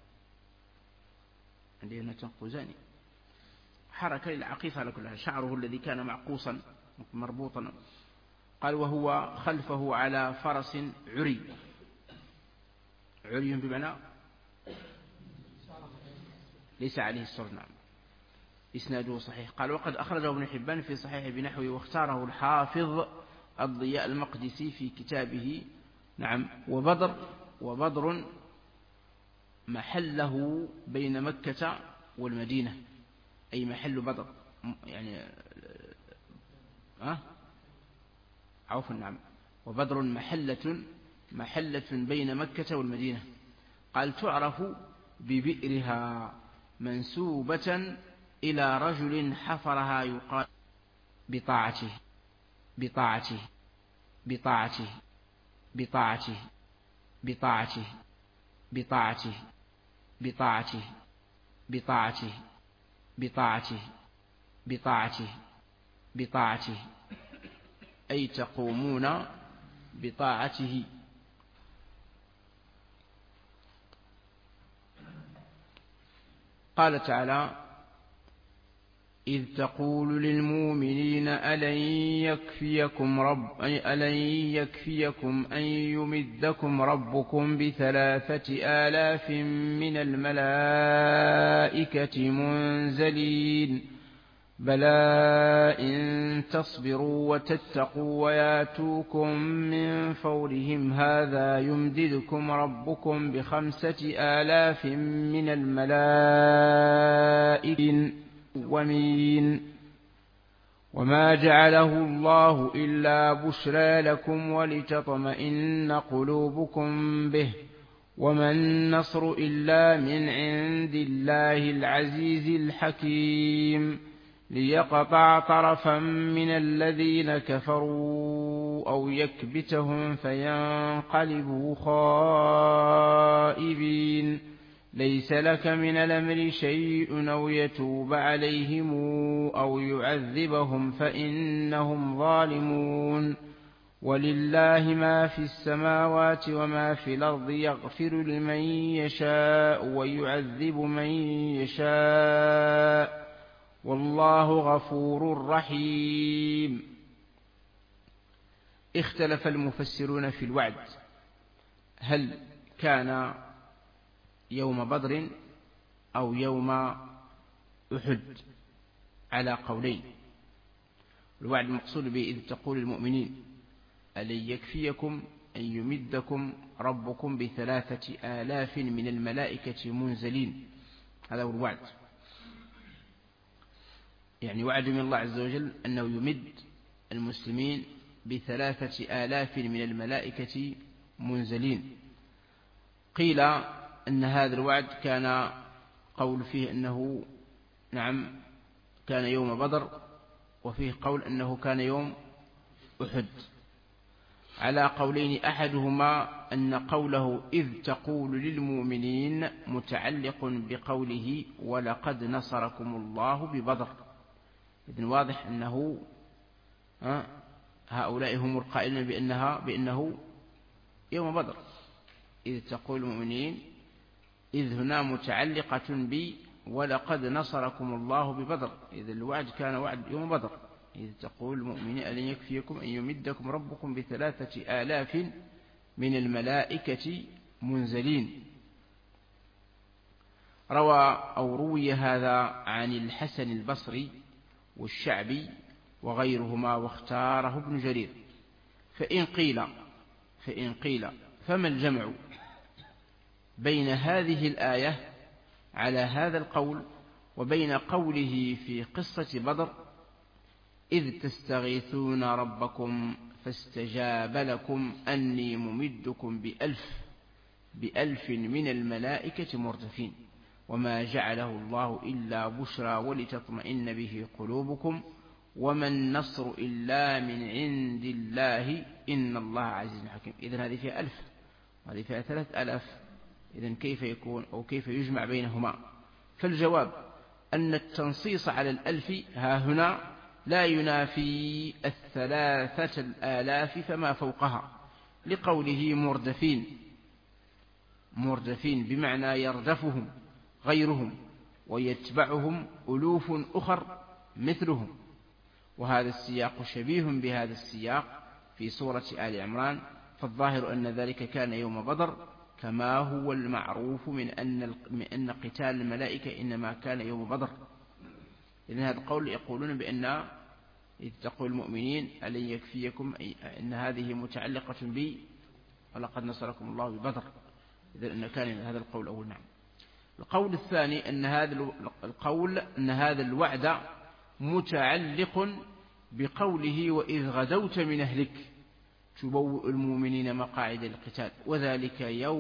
عندنا تنفزان حركة للعقيصة على كلها. شعره الذي كان معقوصا مربوطا. قال وهو خلفه على فرس عري. عري بمعنى ليس عليه السر. نعم. إسناده صحيح. قال وقد أخرجه ابن حبان في صحيح بنحوه، واختاره الحافظ الضياء المقدسي في كتابه. نعم. وبدر محله بين مكة والمدينة، أي محل بدر يعني عفوا. نعم. وبدر محلة بين مكة والمدينة. قال تعرف ببئرها منسوبة إلى رجل حفرها يقال بطاعته بطاعته بطاعته بطاعته بطاعته بطاعته بطاعته بطاعته بطاعته بطاعته بطاعته، أي تقومون بطاعته. قال تعالى إذ تقول للمؤمنين ألن يكفيكم أن يمدكم ربكم ب3,000 من الملائكة منزلين بلى إن تصبروا وتتقوا وياتوكم من فورهم هذا يمددكم ربكم ب5,000 من الملائكة ومين. وما جعله الله إلا بشرى لكم ولتطمئن قلوبكم به وما النصر إلا من عند الله العزيز الحكيم ليقطع طرفا من الذين كفروا أو يكبتهم فينقلبوا خائبين ليس لك من الأمر شيء أو يتوب عليهم أو يعذبهم فإنهم ظالمون ولله ما في السماوات وما في الأرض يغفر لمن يشاء ويعذب من يشاء والله غفور رحيم. اختلف المفسرون في الوعد، هل كان يوم بدر أو يوم أحد، على قولين. الوعد المقصود به إذ تقول المؤمنين ألن يكفيكم أن يمدكم ربكم ب3,000 من الملائكة منزلين. هذا هو الوعد، يعني وعد من الله عز وجل أنه يمد المسلمين ب3,000 من الملائكة منزلين. قيل أن هذا الوعد كان قول فيه أنه نعم كان يوم بدر، وفيه قول أنه كان يوم أحد، على قولين. أحدهما أن قوله إذ تقول للمؤمنين متعلق بقوله ولقد نصركم الله ببدر. إذن واضح أنه هؤلاء هم القائلين بأنه يوم بدر. إذ تقول المؤمنين، إذ هنا متعلقة ب ولقد نصركم الله ببدر. إذا الوعد كان وعد يوم بدر. إذ تقول المؤمنين ألن يكفيكم أن يمدكم ربكم ب3,000 من الملائكة منزلين. روي هذا عن الحسن البصري والشعبي وغيرهما، واختاره ابن جرير. فإن قيل فما الجمع بين هذه الآية على هذا القول وبين قوله في قصة بدر إذ تستغيثون ربكم فاستجاب لكم أني ممدكم بألف من الملائكة مردفين وما جعله الله إلا بشرى ولتطمئن به قلوبكم وما النصر إلا من عند الله إن الله عزيز حكيم. إذن هذه فيها 1000 وهذه فيها 3000. إذن كيف يكون أو كيف يجمع بينهما؟ فالجواب أن التنصيص على 1000 ها هنا لا ينافي 3000 فما فوقها، لقوله مردفين بمعنى يردفهم غيرهم ويتبعهم ألوف أخر مثلهم. وهذا السياق شبيه بهذا السياق في سورة آل عمران، فالظاهر أن ذلك كان يوم بدر، كما هو المعروف من أن قتال الملائكة إنما كان يوم بدر. إذن هذا القول يقولون بأن إذ تقول المؤمنين ألن يكفيكم أن هذه متعلقة بي ولقد نصركم الله ببدر. إذن أن كان هذا القول أول. نعم. القول الثاني أن هذا الوعد متعلق بقوله وإذ غدوت من أهلك تبوئ المؤمنين مقاعد القتال وذلك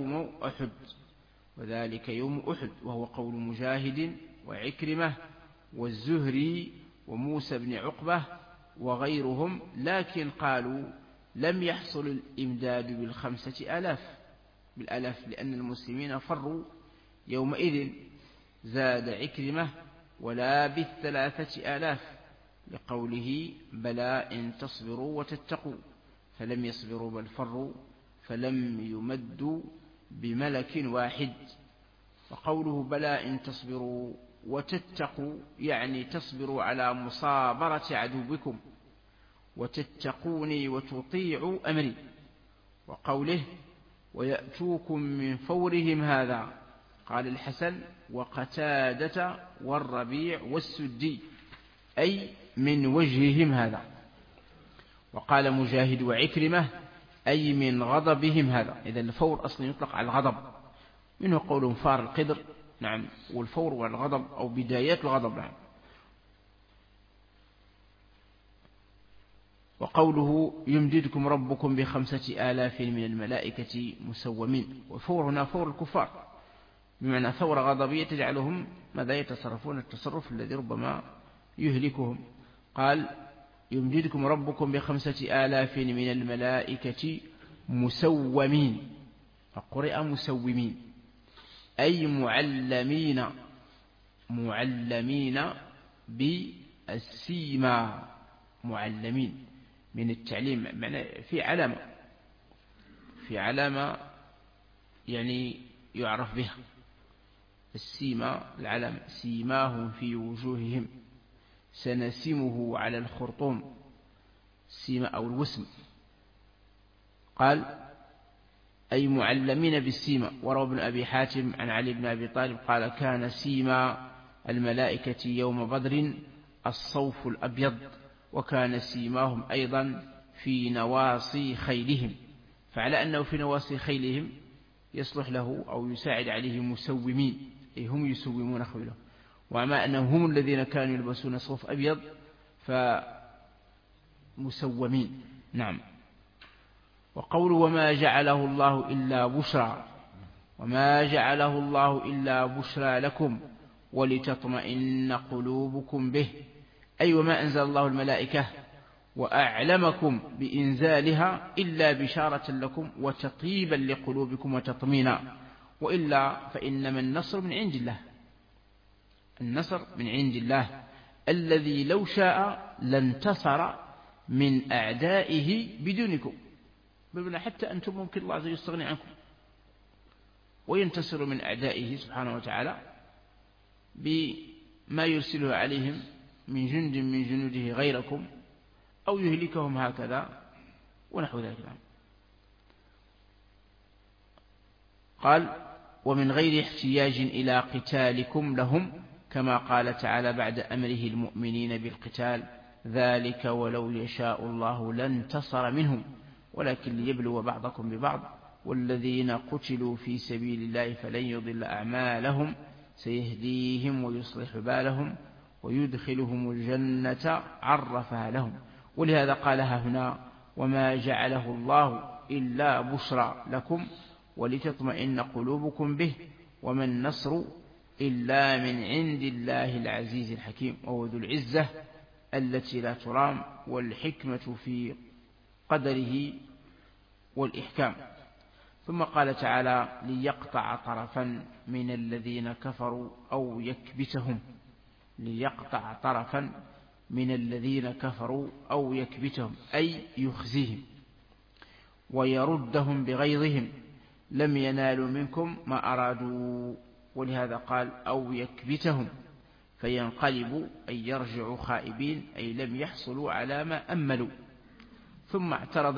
يوم أحد، وهو قول مجاهد وعكرمة والزهري وموسى بن عقبة وغيرهم. لكن قالوا لم يحصل الإمداد بالآلاف لأن المسلمين فروا يومئذ. زاد عكرمة ولا ب3,000 لقوله بلى إن تصبروا وتتقوا، فلم يصبروا بل فروا فلم يمدوا بملك واحد. وقوله بلى إن تصبروا وتتقوا يعني تصبروا على مصابرة عدوكم وتتقوني وتطيعوا أمري. وقوله ويأتوكم من فورهم هذا، قال الحسن وقتادة والربيع والسدي أي من وجههم هذا. وقال مجاهد وعكرمة أي من غضبهم هذا. إذا الفور أصلا يطلق على الغضب، منه قولهم فار القدر. نعم. والفور والغضب أو بدايات الغضب. نعم. وقوله يمددكم ربكم ب5,000 من الملائكة مسومين، وفور هنا فور الكفار بمعنى ثورة غضبية تجعلهم ماذا يتصرفون التصرف الذي ربما يهلكهم. قال يمددكم ربكم ب5,000 من الملائكة مسومين، فقرئ مسومين أي معلمين بالسيما. معلمين من التعليم معنى في علامة يعني يعرف بها. السيما العلم سيماهم في وجوههم سنسمه على الخرطوم، السيما أو الوسم. قال أي معلمين بالسيما. وروى ابن أبي حاتم عن علي بن أبي طالب قال كان سيما الملائكة يوم بدر الصوف الأبيض، وكان سيماهم أيضا في نواصي خيلهم. فعلى أنه في نواصي خيلهم يصلح له أو يساعد عليه مسومين، أي هم يسومون خيلهم، ومع أنهم هم الذين كانوا يلبسون صوف أبيض فمسومين. نعم. وقول وما جعله الله إلا بشرى، وما جعله الله إلا بشرى لكم ولتطمئن قلوبكم به، أي وما أنزل الله الملائكة وأعلمكم بإنزالها إلا بشارة لكم وتطيبا لقلوبكم وتطمينا، وإلا فإنما النصر من عند الله، النصر من عند الله الذي لو شاء لانتصر من أعدائه بدونكم، بمعنى حتى أنتم ممكن الله عز وجل يستغني عنكم وينتصر من أعدائه سبحانه وتعالى بما يرسله عليهم من جند من جنوده غيركم أو يهلكهم هكذا ونحو ذلك. قال ومن غير احتياج إلى قتالكم لهم، كما قال تعالى بعد أمره المؤمنين بالقتال ذلك ولو يشاء الله لانتصر منهم ولكن ليبلو بعضكم ببعض والذين قتلوا في سبيل الله فلن يضل أعمالهم سيهديهم ويصلح بالهم ويدخلهم الجنة عرفها لهم. ولهذا قالها هنا وما جعله الله إلا بشرى لكم ولتطمئن قلوبكم به وما النصر إلا من عند الله العزيز الحكيم، وهو ذو العزة التي لا ترام والحكمة في قدره والإحكام. ثم قال تعالى ليقطع طرفا من الذين كفروا أو يكبتهم، ليقطع طرفا من الذين كفروا أو يكبتهم أي يخزيهم ويردهم بغيظهم لم ينالوا منكم ما أرادوا، ولهذا قال أو يكبتهم فينقلبوا أي يرجعوا خائبين أي لم يحصلوا على ما أملوا. ثم اعترض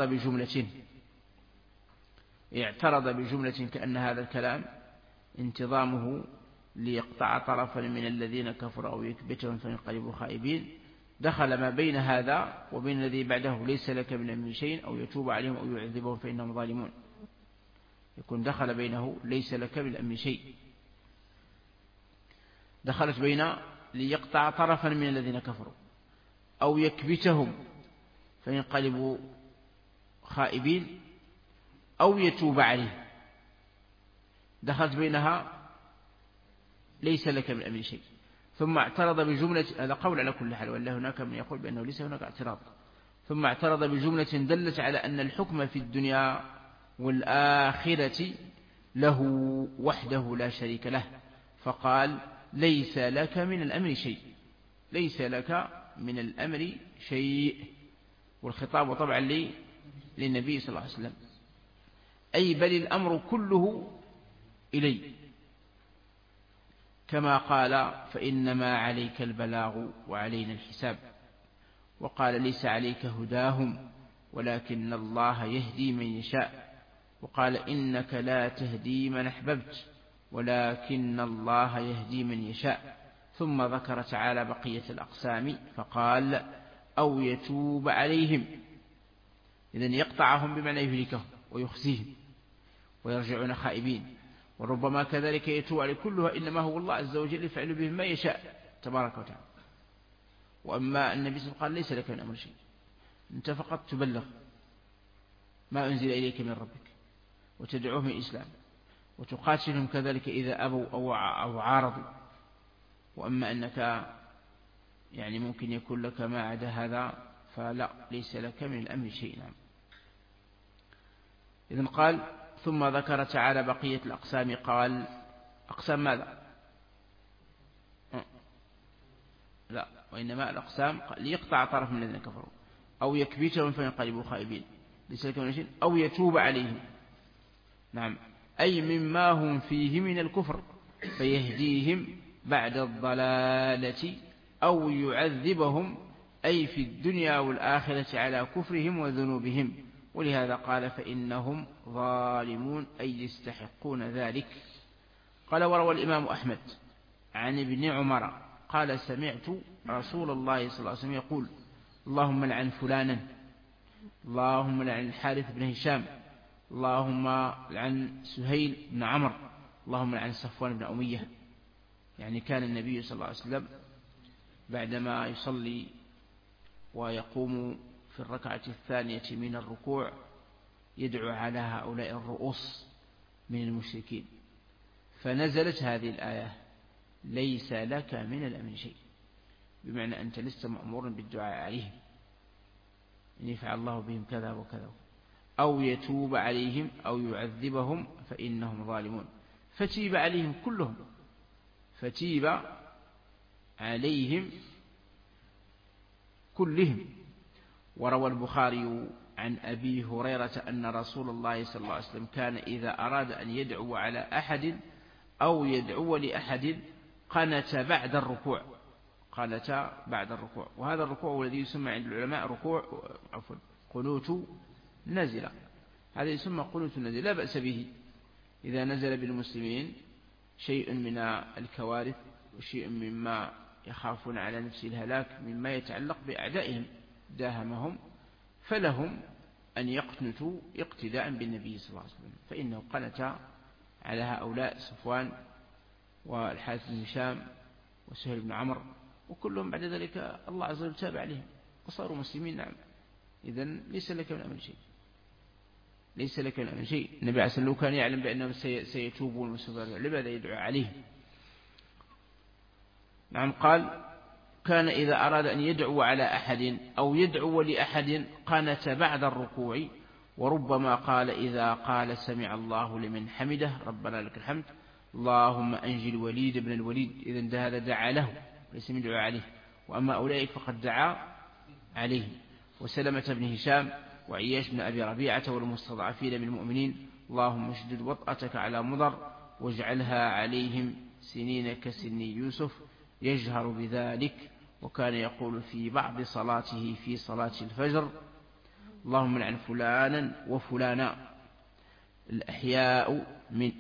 بجملة كأن هذا الكلام انتظامه ليقطع طرفا من الذين كفروا أو يكبتهم فينقلبوا خائبين، دخل ما بين هذا وبين الذي بعده ليس لك من أمر شيء أو يتوب عليهم أو يعذبهم فإنهم ظالمون، يكون دخل بينه ليس لك من أمر شيء، دخلت بين ليقطع طرفا من الذين كفروا أو يكبتهم فينقلبوا خائبين أو يتوب عليهم، دخلت بينها ليس لك من أمر شيء. ثم اعترض بجملة، هذا قول على كل حال، ولا هناك من يقول بأنه ليس هناك اعتراض. ثم اعترض بجملة دلت على أن الحكم في الدنيا والآخرة له وحده لا شريك له، فقال ليس لك من الأمر شيء، ليس لك من الأمر شيء، والخطاب طبعا للنبي صلى الله عليه وسلم، أي بل الأمر كله إلي، كما قال فإنما عليك البلاغ وعلينا الحساب، وقال ليس عليك هداهم ولكن الله يهدي من يشاء، وقال إنك لا تهدي من أحببت ولكن الله يهدي من يشاء. ثم ذكر تعالى بقية الأقسام فقال أو يتوب عليهم، إذن يقطعهم بمعنى يهلكهم ويخزيهم ويرجعون خائبين، وربما كذلك يتوب على كلها، إنما هو الله عز وجل يفعل بهم ما يشاء تبارك وتعالى. وأما النبي صلى الله عليه وسلم قال ليس لك من أمر شيء، أنت فقط تبلغ ما أنزل إليك من ربك وتدعوهم الإسلام وتقاتلهم كذلك إذا أبوا أو عارضوا، وأما أنك يعني ممكن يكون لك ما عدا هذا فلا، ليس لك من الأمر شيء. نعم. إذن قال ثم ذكر تعالى بقية الأقسام، قال أقسام ماذا؟ لا، وإنما الأقسام ليقطع طرف من الذين كفروا أو يكبتهم فينقلبوا خائبين ليس لك من شيء أو يتوب عليهم، نعم، أي مما هم فيه من الكفر فيهديهم بعد الضلالة أو يعذبهم أي في الدنيا والآخرة على كفرهم وذنوبهم، ولهذا قال فإنهم ظالمون أي يستحقون ذلك. قال وروى الإمام أحمد عن ابن عمر قال سمعت رسول الله صلى الله عليه وسلم يقول اللهم لعن فلانا، اللهم لعن الحارث بن هشام، اللهم لعن سهيل بن عمرو، اللهم لعن صفوان بن أمية. يعني كان النبي صلى الله عليه وسلم بعدما يصلي ويقوم في الركعة الثانية من الركوع يدعو على هؤلاء الرؤوس من المشركين، فنزلت هذه الآية: ليس لك من الأمر شيء، بمعنى أنت لست مأمورا بالدعاء عليهم، إن يفعل الله بهم كذا وكذا، أو يتوب عليهم أو يعذبهم فإنهم ظالمون. فتيب عليهم كلهم، فتيب عليهم كلهم. وروى البخاري عن أبي هريرة أن رسول الله صلى الله عليه وسلم كان إذا أراد أن يدعو على أحد أو يدعو لأحد قنت بعد الركوع، قنت بعد الركوع. وهذا الركوع الذي يسمى عند العلماء ركوع قنوت نزلة، هذا يسمى قنوت نزلة، لا بأس به إذا نزل بالمسلمين شيء من الكوارث وشيء مما يخافون على نفس الهلاك مما يتعلق بأعدائهم داهمهم، فلهم أن يقنتوا اقتداء بالنبي صلى الله عليه وسلم، فإنه قنت على هؤلاء صفوان والحارث بن هشام وسهيل بن عمرو، وكلهم بعد ذلك الله عز وجل تاب عليهم وصاروا مسلمين. نعم، إذن ليس لك من أمر شيء، ليس لك من أمر شيء. النبي عليه الصلاة والسلام كان يعلم بأنهم سيتوبون وسيغفرون، لماذا يدعو عليهم؟ نعم، قال: كان إذا أراد أن يدعو على أحد أو يدعو لأحد قنت بعد الركوع، وربما قال إذا قال سمع الله لمن حمده ربنا لك الحمد اللهم أنجي الوليد بن الوليد، إذن هذا دعا له ليس من دعاء عليه، وأما أولئك فقد دعا عليه. وسلمة بن هشام وعياش بن أبي ربيعة والمستضعفين من المؤمنين اللهم اشدد وطأتك على مضر واجعلها عليهم سنين كسن يوسف، يجهر بذلك. وكان يقول في بعض صلاته في صلاة الفجر: اللهم لعن فلانا وفلانا، لإحياء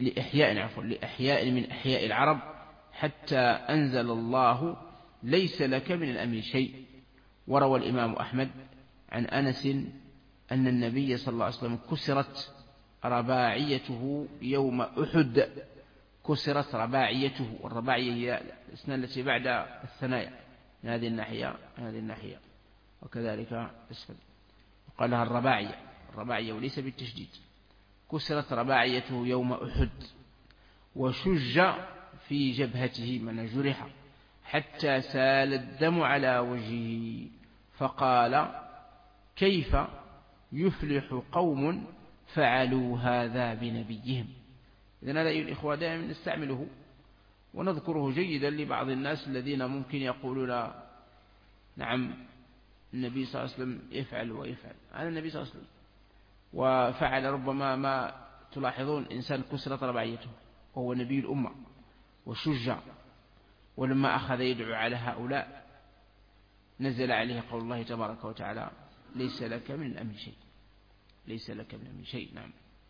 من أحياء العرب، حتى أنزل الله ليس لك من الأمر شيء. وروى الإمام أحمد عن أنس أن النبي صلى الله عليه وسلم كسرت رباعيته يوم أحد، كسرت رباعيته، والرباعية هي الأسنان التي بعد الثنايا من هذه الناحية وكذلك أسفل، وقال لها الرباعية وليس بالتشديد. كسرت رباعيته يوم أحد، وشج في جبهته، من جرح، حتى سال الدم على وجهه، فقال: كيف يفلح قوم فعلوا هذا بنبيهم. إذن هذا أيها الإخوة دائما نستعمله ونذكره جيدا لبعض الناس الذين ممكن يقولون: نعم النبي صلى الله عليه وسلم يفعل ويفعل. هذا النبي صلى الله عليه وسلم وفعل ربما ما تلاحظون إنسان كسرت رباعيته وهو نبي الأمة وشجع، ولما أخذ يدعو على هؤلاء نزل عليه قول الله تبارك وتعالى: ليس لك من الأمر شيء، ليس لك من الأمر شيء. نعم.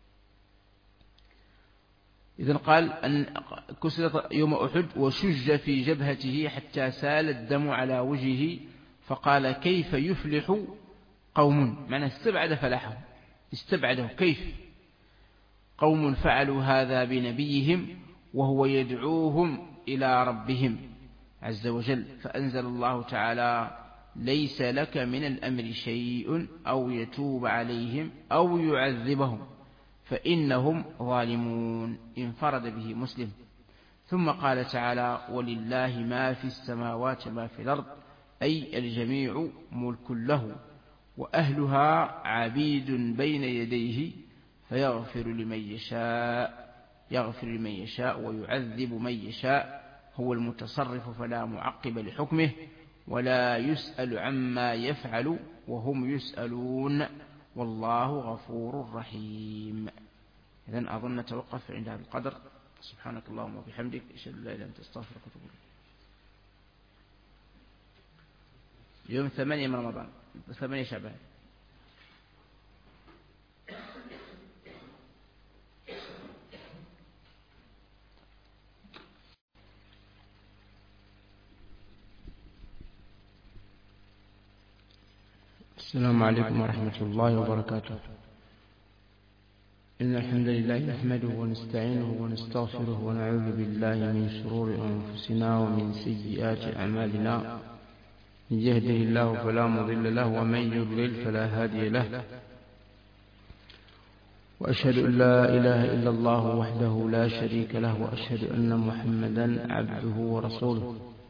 إذن قال أن كسرت يوم أحد وشج في جبهته حتى سال الدم على وجهه، فقال: كيف يفلح قوم، معنى استبعد فلاحه، استبعده، كيف قوم فعلوا هذا بنبيهم وهو يدعوهم إلى ربهم عز وجل. فأنزل الله تعالى: ليس لك من الأمر شيء أو يتوب عليهم أو يعذبهم فإنهم ظالمون. انفرد به مسلم. ثم قال تعالى: ولله ما في السماوات ما في الأرض، أي الجميع ملك له، وأهلها عبيد بين يديه، فيغفر لمن يشاء ويعذب من يشاء، هو المتصرف فلا معقب لحكمه، ولا يسأل عما يفعل وهم يسألون، والله غفور رحيم. إذن أظن نتوقف عند هذا القدر. سبحانك اللهم وبحمدك، أشهد أن لا إله إلا أنت، أستغفرك وأتوب إليك. يوم 8 من رمضان، 8 شعبان. السلام عليكم ورحمة الله وبركاته. إن الحمد لله نحمده ونستعينه ونستغفره ونعوذ بالله من شرور أنفسنا ومن سيئات أعمالنا. من يهده الله فلا مضل له ومن يضلل فلا هادي له، وأشهد أن لا إله إلا الله وحده لا شريك له، وأشهد أن محمدا عبده ورسوله.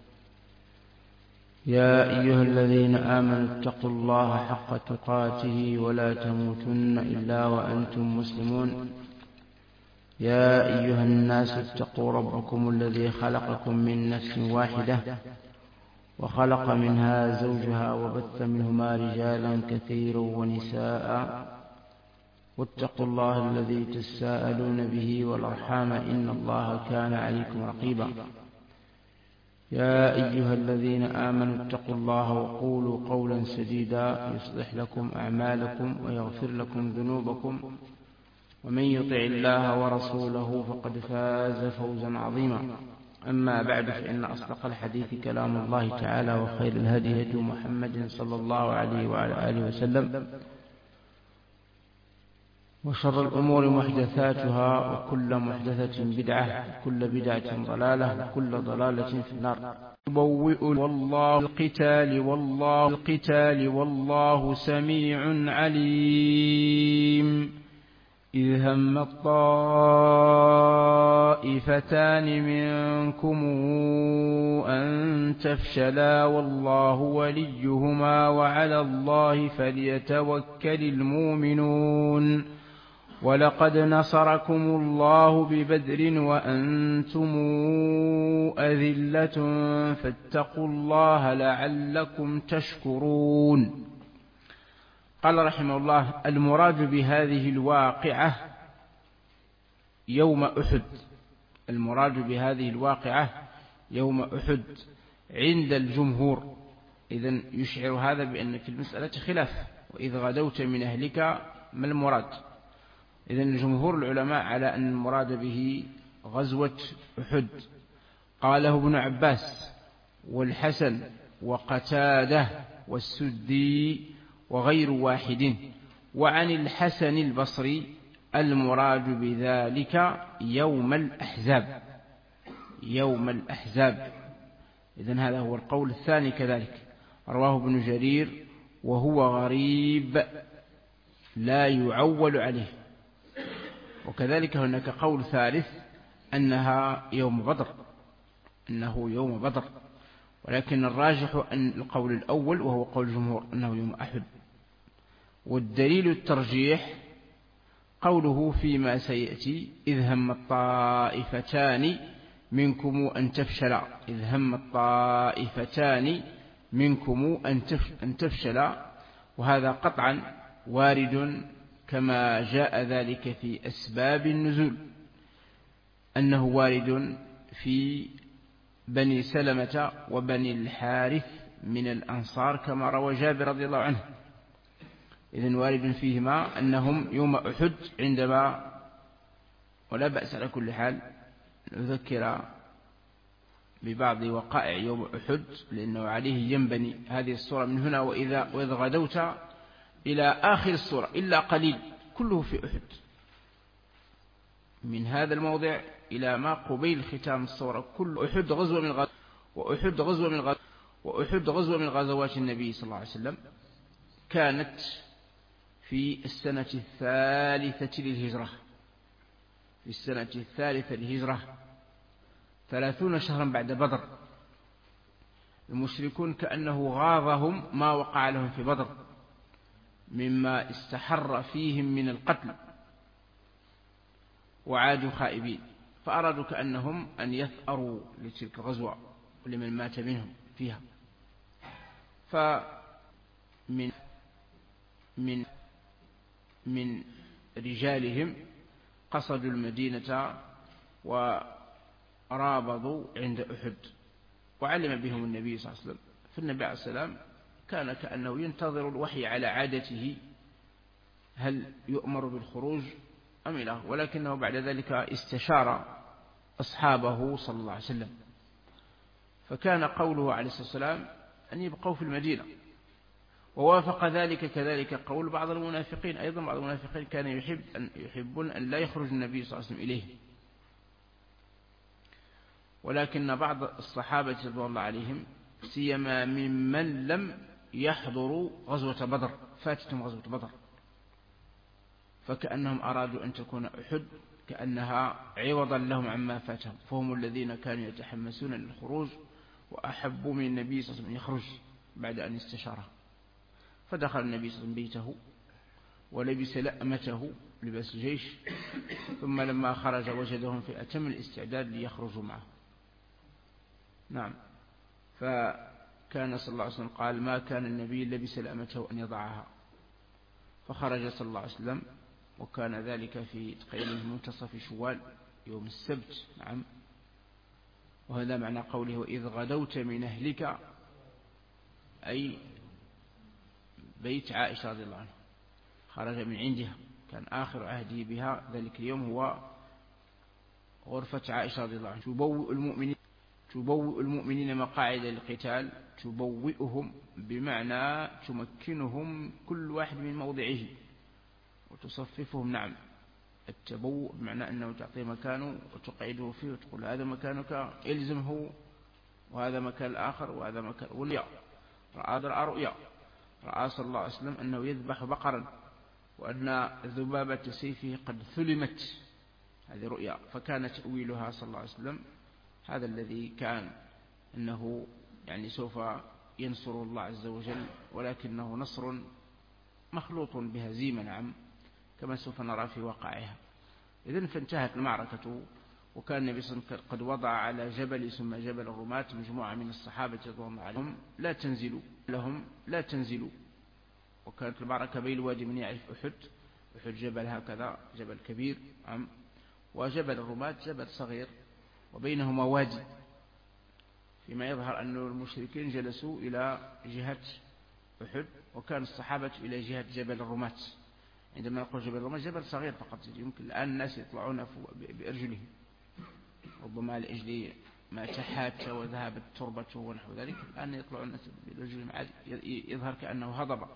يا أيها الذين آمنوا اتقوا الله حق تقاته ولا تموتن إلا وأنتم مسلمون. يا أيها الناس اتقوا ربكم الذي خلقكم من نفس واحدة وخلق منها زوجها وبث منهما رجالا كثيرا ونساء، واتقوا الله الذي تساءلون به والأرحام إن الله كان عليكم رقيبا. يا أيها الذين آمنوا اتقوا الله وقولوا قولا سديدا يصلح لكم أعمالكم ويغفر لكم ذنوبكم، ومن يطع الله ورسوله فقد فاز فوزا عظيما. أما بعد، فإن أصدق الحديث كلام الله تعالى، وخير الهدي هدي محمد صلى الله عليه وعلى آله وسلم، وشر الأمور محدثاتها، وكل محدثة بدعة، وكل بدعة ضلالة، وكل ضلالة في النار. يبوئ والله القتال والله سميع عليم. إذ هم الطائفتان منكم أن تفشلا والله وليهما وعلى الله فليتوكل المؤمنون. ولقد نصركم الله ببدر وأنتم أذلة فاتقوا الله لعلكم تشكرون. قال رحمه الله: المراد بهذه الواقعة يوم أحد. المراد بهذه الواقعة يوم أحد عند الجمهور. إذن يشعر هذا بأن في المسألة خلاف. وإذ غدوت من أهلك ما المراد؟ إذن جمهور العلماء على أن المراد به غزوة أحد. قاله ابن عباس والحسن وقتادة والسدي وغير واحد. وعن الحسن البصري: المراد بذلك يوم الأحزاب. يوم الأحزاب. إذن هذا هو القول الثاني كذلك. رواه ابن جرير وهو غريب لا يعول عليه. وكذلك هناك قول ثالث أنها يوم بدر، أنه يوم بدر، ولكن الراجح أن القول الأول وهو قول الجمهور أنه يوم أحد. والدليل الترجيح قوله فيما سيأتي: إذ هم الطائفتان منكم أن تفشلا. إذ هم الطائفتان منكم أن تفشلا. وهذا قطعا وارد كما جاء ذلك في أسباب النزول، أنه وارد في بني سلمة وبني الحارث من الأنصار كما روى جابر رضي الله عنه. إذن وارد فيهما أنهم يوم أحد عندما، ولا بأس على كل حال نذكر ببعض وقائع يوم أحد لأنه عليه ينبني هذه الصورة من هنا: وإذ غدوت إلى آخر الصورة إلا قليل كله في أحد، من هذا الموضع إلى ما قبيل ختام الصورة كل أحد غزوة من غزوة، وأحد غزوة من غزوات النبي صلى الله عليه وسلم. كانت في السنة الثالثة للهجرة. في السنة الثالثة للهجرة 30 شهرا بعد بدر. المشركون كأنه غاضهم ما وقع لهم في بدر مما استحر فيهم من القتل، وعادوا خائبين، فأرادوا كأنهم أن يثأروا لتلك الغزوة ولمن مات منهم فيها. فمن من رجالهم قصدوا المدينة ورابضوا عند أحد، وعلم بهم النبي صلى الله عليه وسلم. فالنبي عليه السلام كان كأنه ينتظر الوحي على عادته، هل يؤمر بالخروج أم لا، ولكنه بعد ذلك استشار أصحابه صلى الله عليه وسلم، فكان قوله عليه الصلاة والسلام أن يبقوا في المدينة ووافق ذلك كذلك قول بعض المنافقين أيضا. بعض المنافقين كان يحبون أن لا يخرج النبي صلى الله عليه وسلم إليه، ولكن بعض الصحابة رضي الله عليهم سيما ممن لم يحضروا غزوة بدر، فاتتهم غزوة بدر، فكأنهم أرادوا أن تكون أحد كأنها عوضا لهم عما فاتهم، فهم الذين كانوا يتحمسون للخروج وأحبوا من النبي صلى الله عليه وسلم يخرج بعد أن استشاره. فدخل النبي صلى الله عليه وسلم بيته ولبس لأمته لباس الجيش، ثم لما خرج وجدهم في أتم الاستعداد ليخرجوا معه. نعم. فكان صلى الله عليه وسلم قال ما كان النبي لبس لأمته أن يضعها، فخرج صلى الله عليه وسلم، وكان ذلك في تقريبا منتصف شوال يوم السبت. نعم. وهذا معنى قوله وإذ غدوت من أهلك، أي بيت عائشة رضي الله عنها، خرج من عندها، كان آخر عهده بها ذلك اليوم هو غرفة عائشة رضي الله عنها. تبوئ المؤمنين مقاعد للقتال، تبوئهم بمعنى تمكنهم كل واحد من موضعه وتصففهم. نعم. التبوء بمعنى أنه تعطيه مكانه وتقعده فيه وتقول هذا مكانك إلزمه، وهذا مكان الآخر، وهذا مكان. والرؤيا، رأى رؤيا، رأى صلى الله عليه وسلم أنه يذبح بقرا وأن ذبابة سيفه قد ثلمت، هذه رؤيا. فكان تأويلها صلى الله عليه وسلم هذا الذي كان أنه يعني سوف ينصر الله عز وجل، ولكنه نصر مخلوط بهزيمة. نعم. كما سوف نرى في واقعها. إذن فانتهت المعركة، وكان النبي صلى الله عليه وسلم قد وضع على جبل يسمى جبل الرماة مجموعة من الصحابة رضوان الله عليهم لا تنزلوا. وكانت المعركة بين الوادي من يعرف أحد جبل هكذا، جبل كبير، وجبل الرماة جبل صغير، وبينهما وادي، فيما يظهر أن المشركين جلسوا إلى جهة أحد، وكان الصحابة إلى جهة جبل الرماة. عندما نقول جبل الرماة جبل صغير فقط، يمكن الآن الناس يطلعون بأرجلهم ربما لأجل ما تحات وذهبت تربته ونحو ذلك، الآن يطلعون الناس بأرجلهم عادي، يظهر كأنه هضبة.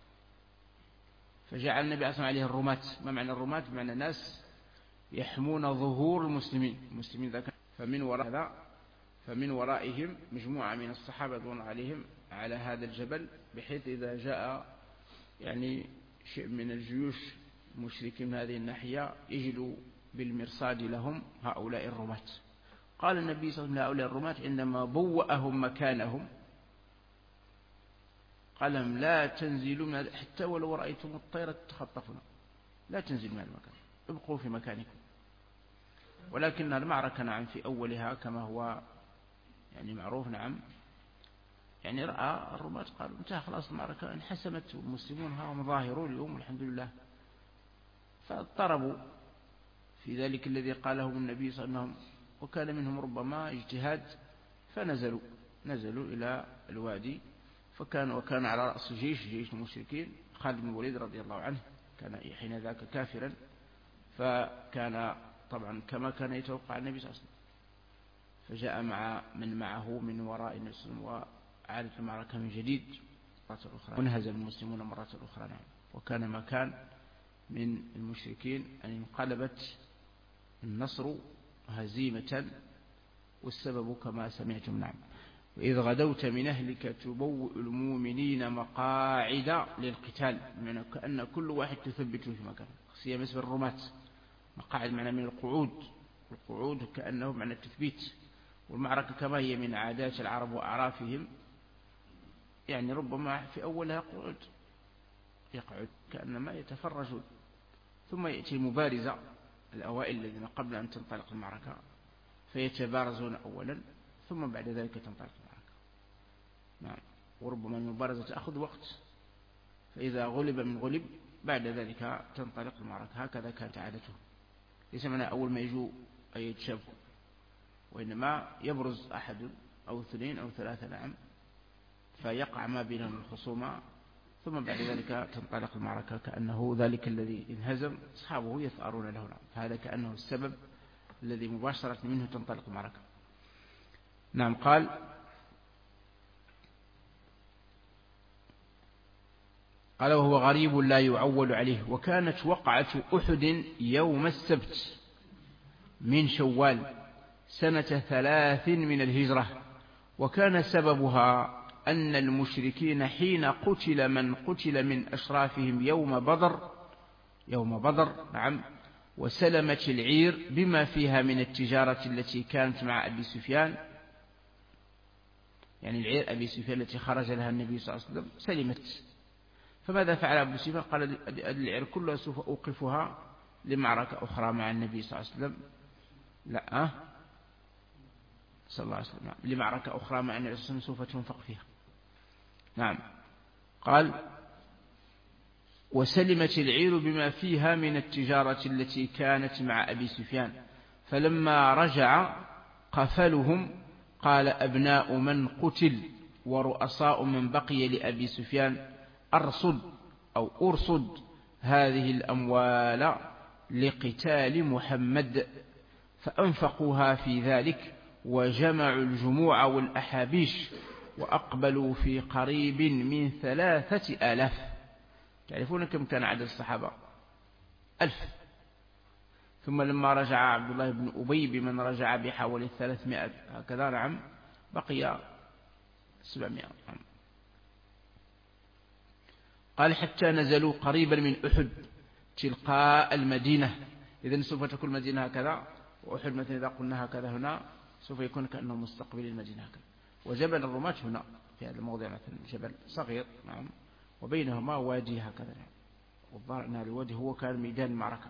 فجعل النبي أصلا عليه الرماة. ما معنى الرماة؟ بمعنى الناس يحمون ظهور المسلمين ذاك. فمن ورائهم مجموعة من الصحابة رضوان عليهم على هذا الجبل، بحيث إذا جاء يعني شيء من الجيوش المشركين من هذه الناحية يجدوا بالمرصاد لهم هؤلاء الرماة. قال النبي صلى الله عليه وسلم لهؤلاء الرماة عندما بوأهم مكانهم، قال لهم لا تنزلوا حتى ولو رأيتم الطيرة تخطفنا، لا تنزلوا من المكان، ابقوا في مكانكم. ولكن المعركة نعم في أولها كما هو يعني معروف. نعم. يعني رأى الرماة قالوا انتهى خلاص المعركة انحسمت والمسلمون هم ظاهرون اليوم والحمد لله. فاضطربوا في ذلك الذي قاله النبي صلى الله عليه وسلم، وكان منهم ربما اجتهاد، فنزلوا إلى الوادي. وكان على رأس جيش المشركين خالد بن الوليد رضي الله عنه، كان حين ذاك كافرا، فكان طبعا كما كان يتوقع النبي صلى الله عليه وسلم، فجاء مع من معه من وراء النبي صلى الله عليه وسلم، وعادت المعركة من جديد مرة أخرى، وانهزم المسلمون مرة أخرى. نعم. وكان ما كان من المشركين أن انقلبت النصر هزيمة، والسبب كما سمعتم. نعم. وإذ غدوت من أهلك تبوئ المؤمنين مقاعد للقتال، يعني كأن كل واحد تثبته في مكانه، سيما اسم الرماة. مقاعد معنى من القعود كأنه معنى التثبيت. والمعركة كما هي من عادات العرب وأعرافهم، يعني ربما في أولها يقعد كأنما يتفرجون، ثم يأتي المبارزة الأوائل الذين قبل أن تنطلق المعركة، فيتبارزون أولا ثم بعد ذلك تنطلق المعركة. نعم. وربما المبارزة تأخذ وقت، فإذا غلب من غلب بعد ذلك تنطلق المعركة. هكذا كانت عادته. ليس معنى أول ما يجوا أي يتشابكوا، وإنما يبرز أحد أو اثنين أو ثلاثة. نعم. فيقع ما بينهم الخصومة، ثم بعد ذلك تنطلق المعركة، كأنه ذلك الذي انهزم أصحابه يثأرون له. نعم. فهذا كأنه السبب الذي مباشرة منه تنطلق المعركة. نعم. قال قال وهو غريب لا يعول عليه. وكانت وقعة أحد يوم السبت من شوال سنة 3 من الهجرة، وكان سببها أن المشركين حين قتل من قتل من أشرافهم يوم بدر نعم، وسلمت العير بما فيها من التجارة التي كانت مع أبي سفيان، يعني العير أبي سفيان التي خرج لها النبي صلى الله عليه وسلم سلمت. فماذا فعل أبو سفيان؟ قال العير كلها سوف أوقفها لمعركة أخرى مع النبي صلى الله عليه وسلم، لا صلى الله عليه وسلم، لمعركة أخرى مع النبي صلى الله عليه وسلم سوف تنفق فيها. نعم. قال وسلمت العير بما فيها من التجارة التي كانت مع أبي سفيان، فلما رجع قفلهم قال أبناء من قتل ورؤساء من بقي لأبي سفيان أرصد هذه الأموال لقتال محمد، فأنفقوها في ذلك وجمعوا الجموع والأحابيش وأقبلوا في قريب من 3000. تعرفون كم كان عدد الصحابة؟ 1000. ثم لما رجع عبد الله بن أبي بمن رجع بحوالي 300 هكذا نعم، بقي 700 نعم. قال حتى نزلوا قريبا من أحد تلقاء المدينة. إذن سوف تكون المدينة هكذا، وأحد مثلا إذا قلنا هكذا هنا سوف يكون كأنه مستقبل المدينة هكذا، وجبل الرماة هنا في هذا الموضع مثلا جبل صغير نعم، وبينهما وادي هكذا، والظاهر أن الوادي هو كان ميدان المعركة.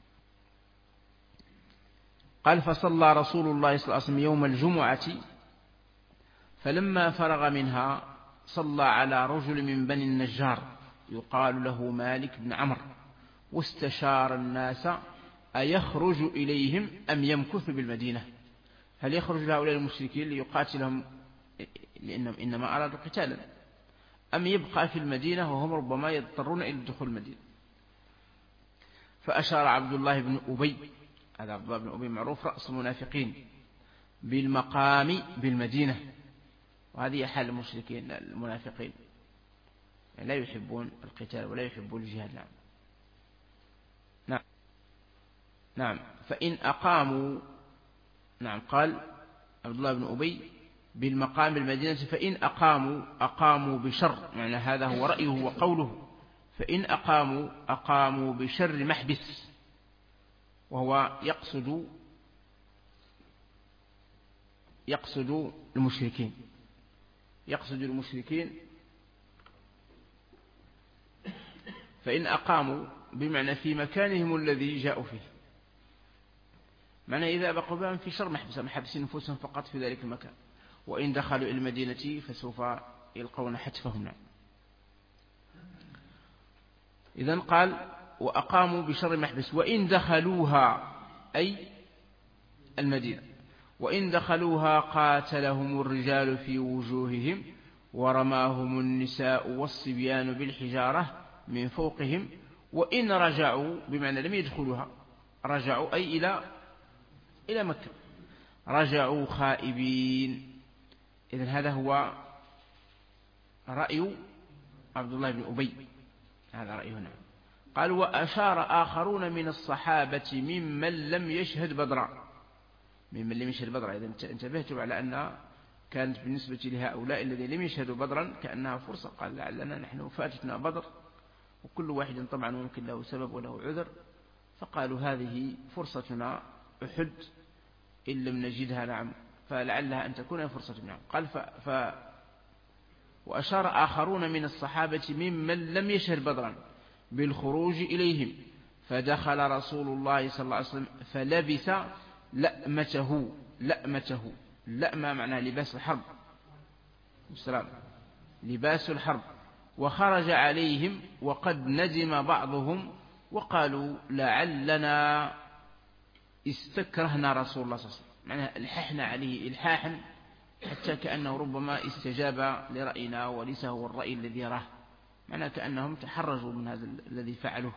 قال فصلى رسول الله صلى الله عليه وسلم يوم الجمعة، فلما فرغ منها صلى على رجل من بني النجار يقال له مالك بن عمرو، واستشار الناس أيخرج إليهم أم يمكث بالمدينة، هل يخرج لهؤلاء المشركين ليقاتلهم لأنهم إنما أرادوا قتالا، أم يبقى في المدينة وهم ربما يضطرون إلى الدخول المدينة. فأشار عبد الله بن أبي، هذا عبد الله بن أبي معروف رأس المنافقين، بالمقام بالمدينة، وهذه حال المشركين المنافقين، يعني لا يحبون القتال ولا يحبون الجهاد. نعم. فإن أقاموا، نعم قال عبد الله بن أبي بالمقام بالمدينة، فإن أقاموا بشر، معنى هذا هو رأيه وقوله، فإن أقاموا بشر محبس، وهو يقصد المشركين. فإن أقاموا بمعنى في مكانهم الذي جاءوا فيه، معنى إذا بقوا بهم في شر محبس نفوسهم فقط في ذلك المكان، وإن دخلوا إلى المدينة فسوف يلقون حتفهم. نعم. إذن قال وأقاموا بشر محبس، وإن دخلوها أي المدينة، وإن دخلوها قاتلهم الرجال في وجوههم ورماهم النساء والصبيان بالحجارة من فوقهم، وإن رجعوا بمعنى لم يدخلوها، رجعوا أي إلى مكة، رجعوا خائبين. إذن هذا هو رأي عبد الله بن أبي، هذا رأيه. نعم. قال وأشار آخرون من الصحابة ممن لم يشهد بدرا، إذا انتبهتم على أن كانت بالنسبة لهؤلاء الذين لم يشهدوا بدرا كأنها فرصة، قال لعلنا نحن فاتتنا بدر، وكل واحد طبعا ممكن له سبب وله عذر، فقالوا هذه فرصتنا أحد إن لم نجدها، نعم، فلعلها أن تكون فرصة. نعم. قال وأشار آخرون من الصحابة ممن لم يشهد بدرا بالخروج إليهم، فدخل رسول الله صلى الله عليه وسلم فلبس لأمته، لأمة معناه لباس الحرب، السلام، لباس الحرب، وخرج عليهم وقد ندم بعضهم وقالوا لعلنا استكرهنا رسول الله صلى الله عليه وسلم، معناه الححنا عليه إلحاحا حتى كأنه ربما استجاب لرأينا وليس هو الرأي الذي يراه، معناه كأنهم تحرجوا من هذا الذي فعلوه.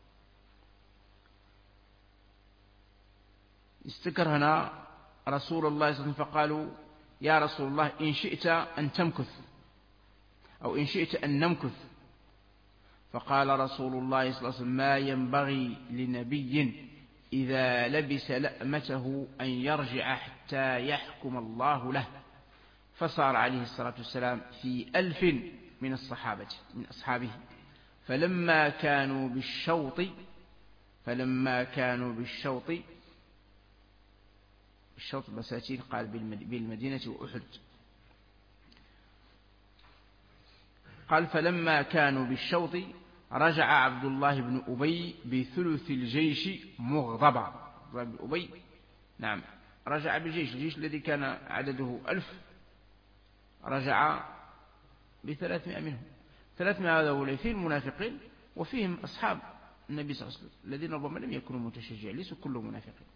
استكرهنا رسول الله صلى الله عليه وسلم، فقالوا يا رسول الله إن شئت أن تمكث أو إن شئت أن نمكث، فقال رسول الله صلى الله عليه وسلم: ما ينبغي لنبي إذا لبس لأمته أن يرجع حتى يحكم الله له. فصار عليه الصلاة والسلام في 1000 من أصحابه، فلما كانوا بالشوط بساتين قال بالمدينة وأحد، قال: فلما كانوا بالشوط رجع عبد الله بن أبي بثلث الجيش مغضبا. بن أبي نعم رجع بالجيش، الجيش الذي كان عدده 1000 رجع ب300 منهم. 300 هؤلاء فيهم المنافقين وفيهم أصحاب النبي صلى الله عليه وسلم الذين ربما لم يكونوا متشجعين، ليسوا كلهم منافقين.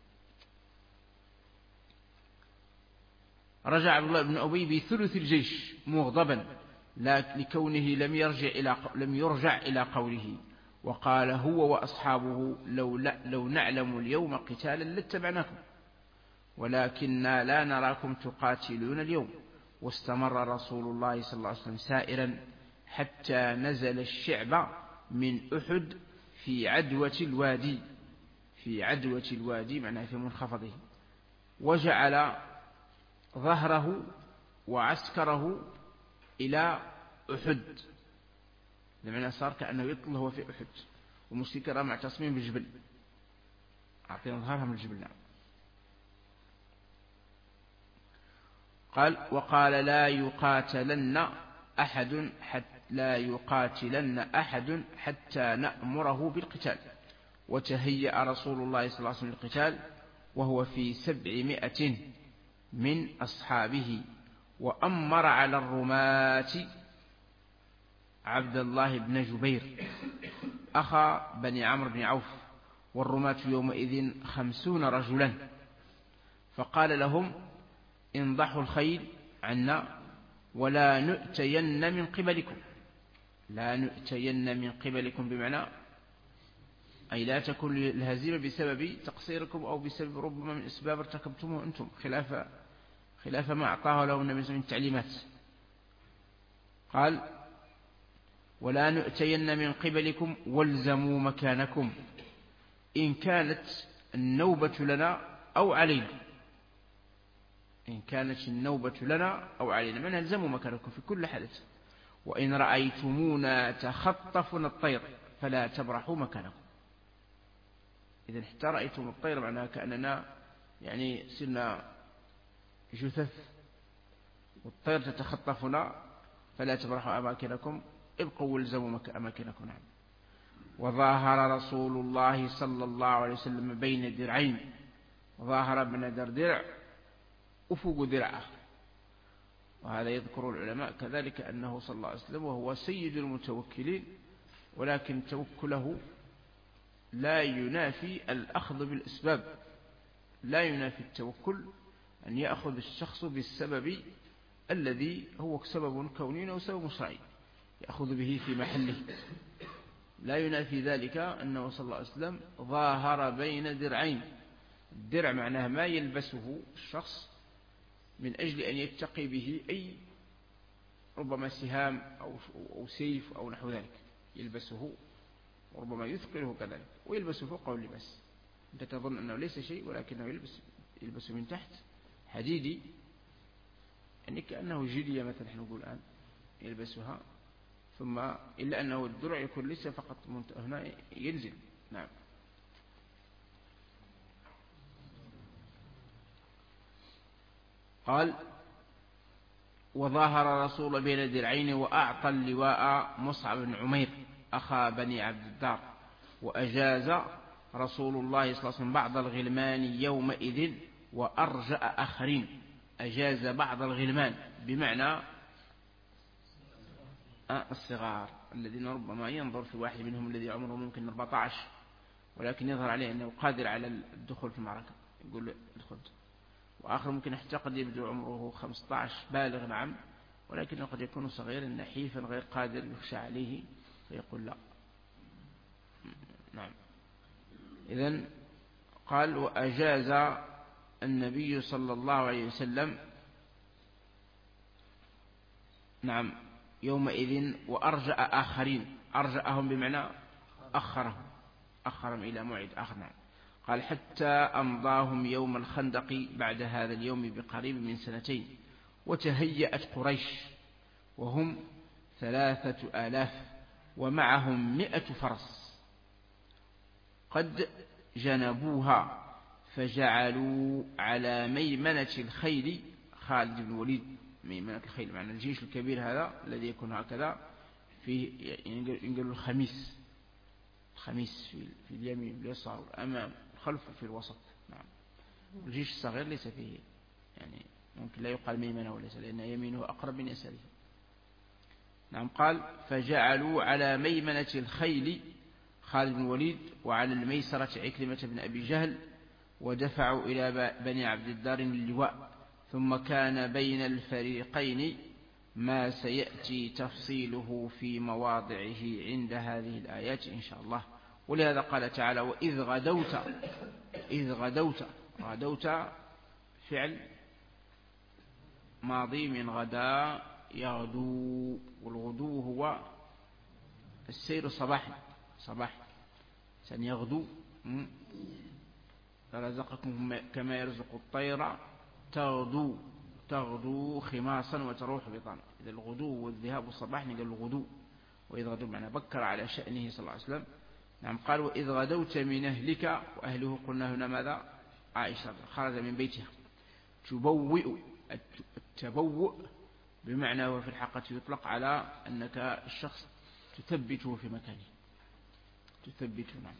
رجع عبد الله بن أبي بثلث الجيش مغضبا لكونه لم يرجع إلى قوله، وقال هو وأصحابه: لو نعلم اليوم قتالا لاتبعناكم ولكننا لا نراكم تقاتلون اليوم. واستمر رسول الله صلى الله عليه وسلم سائرا حتى نزل الشعب من أحد في عدوة الوادي معناه في منخفضه، وجعل ظهره وعسكره إلى أحد، لمعنى صار كأنه يطل هو في أحد، ومشركين معتصمين بالجبل، أعطينا ظهرهم الجبل. نعم. قال: وقال: لا يقاتلن أحد حتى نأمره بالقتال. وتهيأ رسول الله صلى الله عليه وسلم للقتال وهو في 700 من أصحابه، وأمر على الرماة عبد الله بن جبير أخا بني عمرو بن عوف، والرماة يومئذ 50 رجلا، فقال لهم: انضحوا الخيل عنا ولا نؤتين من قبلكم. لا نؤتين من قبلكم بمعنى أي لا تكون الهزيمة بسبب تقصيركم أو بسبب ربما من أسباب ارتكبتموه أنتم، خلاف ما أعطاه له النبي من تعليمات. قال: ولا نؤتين من قبلكم والزموا مكانكم، إن كانت النوبة لنا أو علينا. إن كانت النوبة لنا أو علينا من الزموا مكانكم في كل حدث. وإن رأيتمونا تخطفنا الطير فلا تبرحوا مكانكم. إذا حتى رأيتم الطير معناها كأننا يعني سرنا جثث والطير تتخطفنا فلا تبرحوا أماكنكم، ابقوا والزموا أماكنكم. نعم. وظاهر رسول الله صلى الله عليه وسلم بين درعين، ظاهر بن درع أفق درعه. وهذا يذكر العلماء كذلك أنه صلى الله عليه وسلم وهو سيد المتوكلين، ولكن توكله لا ينافي الأخذ بالأسباب، لا ينافي التوكل أن يأخذ الشخص بالسبب الذي هو سبب كوني أو سبب شرعي يأخذ به في محله. لا ينافي ذلك أنه صلى الله عليه وسلم ظاهر بين درعين. الدرع معناه ما يلبسه الشخص من أجل أن يتقي به أي ربما سهام أو سيف أو نحو ذلك، يلبسه وربما يثقله كذلك، ويلبسه فوقه اللباس. أنت تظن أنه ليس شيء ولكنه يلبس من تحت حديدي، يعني كأنه جلية مثلا نحن نقول الآن يلبسها، ثم إلا أنه الدرع يكون ليس فقط هنا ينزل. نعم. قال: وظاهر رسول بين درعين وأعطى اللواء مصعب بن عمير أخا بني عبد الدار. وأجاز رسول الله صلى الله عليه وسلم بعض الغلمان يومئذ وأرجأ آخرين. أجاز بعض الغلمان بمعنى الصغار الذين ربما ينظر في واحد منهم الذي عمره ممكن 14 ولكن يظهر عليه أنه قادر على الدخول في المعركة، يقول له ادخل. وآخر ممكن حتى قد يبدو عمره 15 بالغ نعم، ولكنه قد يكون صغيرا نحيفا غير قادر يخشى عليه فيقول لا. نعم. إذن قال: وأجاز النبي صلى الله عليه وسلم نعم يومئذ وأرجأ آخرين. أرجأهم بمعنى أخرهم إلى موعد آخر. نعم. قال حتى أمضاهم يوم الخندق بعد هذا اليوم بقريب من 2 وتهيأت قريش وهم 3000 ومعهم 100 فرس قد جنبوها فجعلوا على ميمنة الخيل خالد بن الوليد. ميمنة الخيل معنى الجيش الكبير هذا الذي يكون هكذا فيه ينقل الخميس في اليمين اليسار الأمام الخلف في الوسط. نعم. الجيش الصغير ليس فيه يعني ممكن لا يقال ميمنة وليس لأن يمينه أقرب من يساره. نعم. قال فجعلوا على ميمنة الخيل خالد بن الوليد وعلى الميسرة عكرمة بن أبي جهل ودفعوا إلى بني عبد الدار اللواء. ثم كان بين الفريقين ما سيأتي تفصيله في مواضعه عند هذه الآيات إن شاء الله. ولهذا قال تعالى وإذ غدوت فعل ماضي من غدا يغدو، والغدو هو السير صباح سنيغدو فرزقكم كما يرزق الطير تغدو خماصا وتروح بطانا. إذا الغدو والذهاب والصباح نقول الغدو. وإذ غدو معنى بكر على شأنه صلى الله عليه وسلم. نعم. قال وإذ غدوت من أهلك وأهله قلنا هنا ماذا؟ عائشة خرج من بيتها. التبوء بمعنى وفي الحقيقة يطلق على أنك الشخص تثبته في مكانه تثبته. نعم.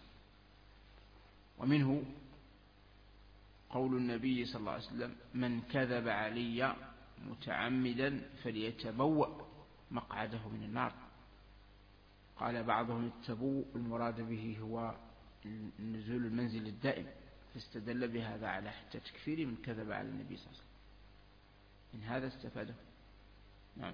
ومنه قول النبي صلى الله عليه وسلم من كذب علي متعمدا فليتبوأ مقعده من النار. قال بعضهم التبوء المراد به هو نزول المنزل الدائم فاستدل بهذا على حتى تكفير من كذب على النبي صلى الله عليه وسلم. من هذا استفاده. نعم.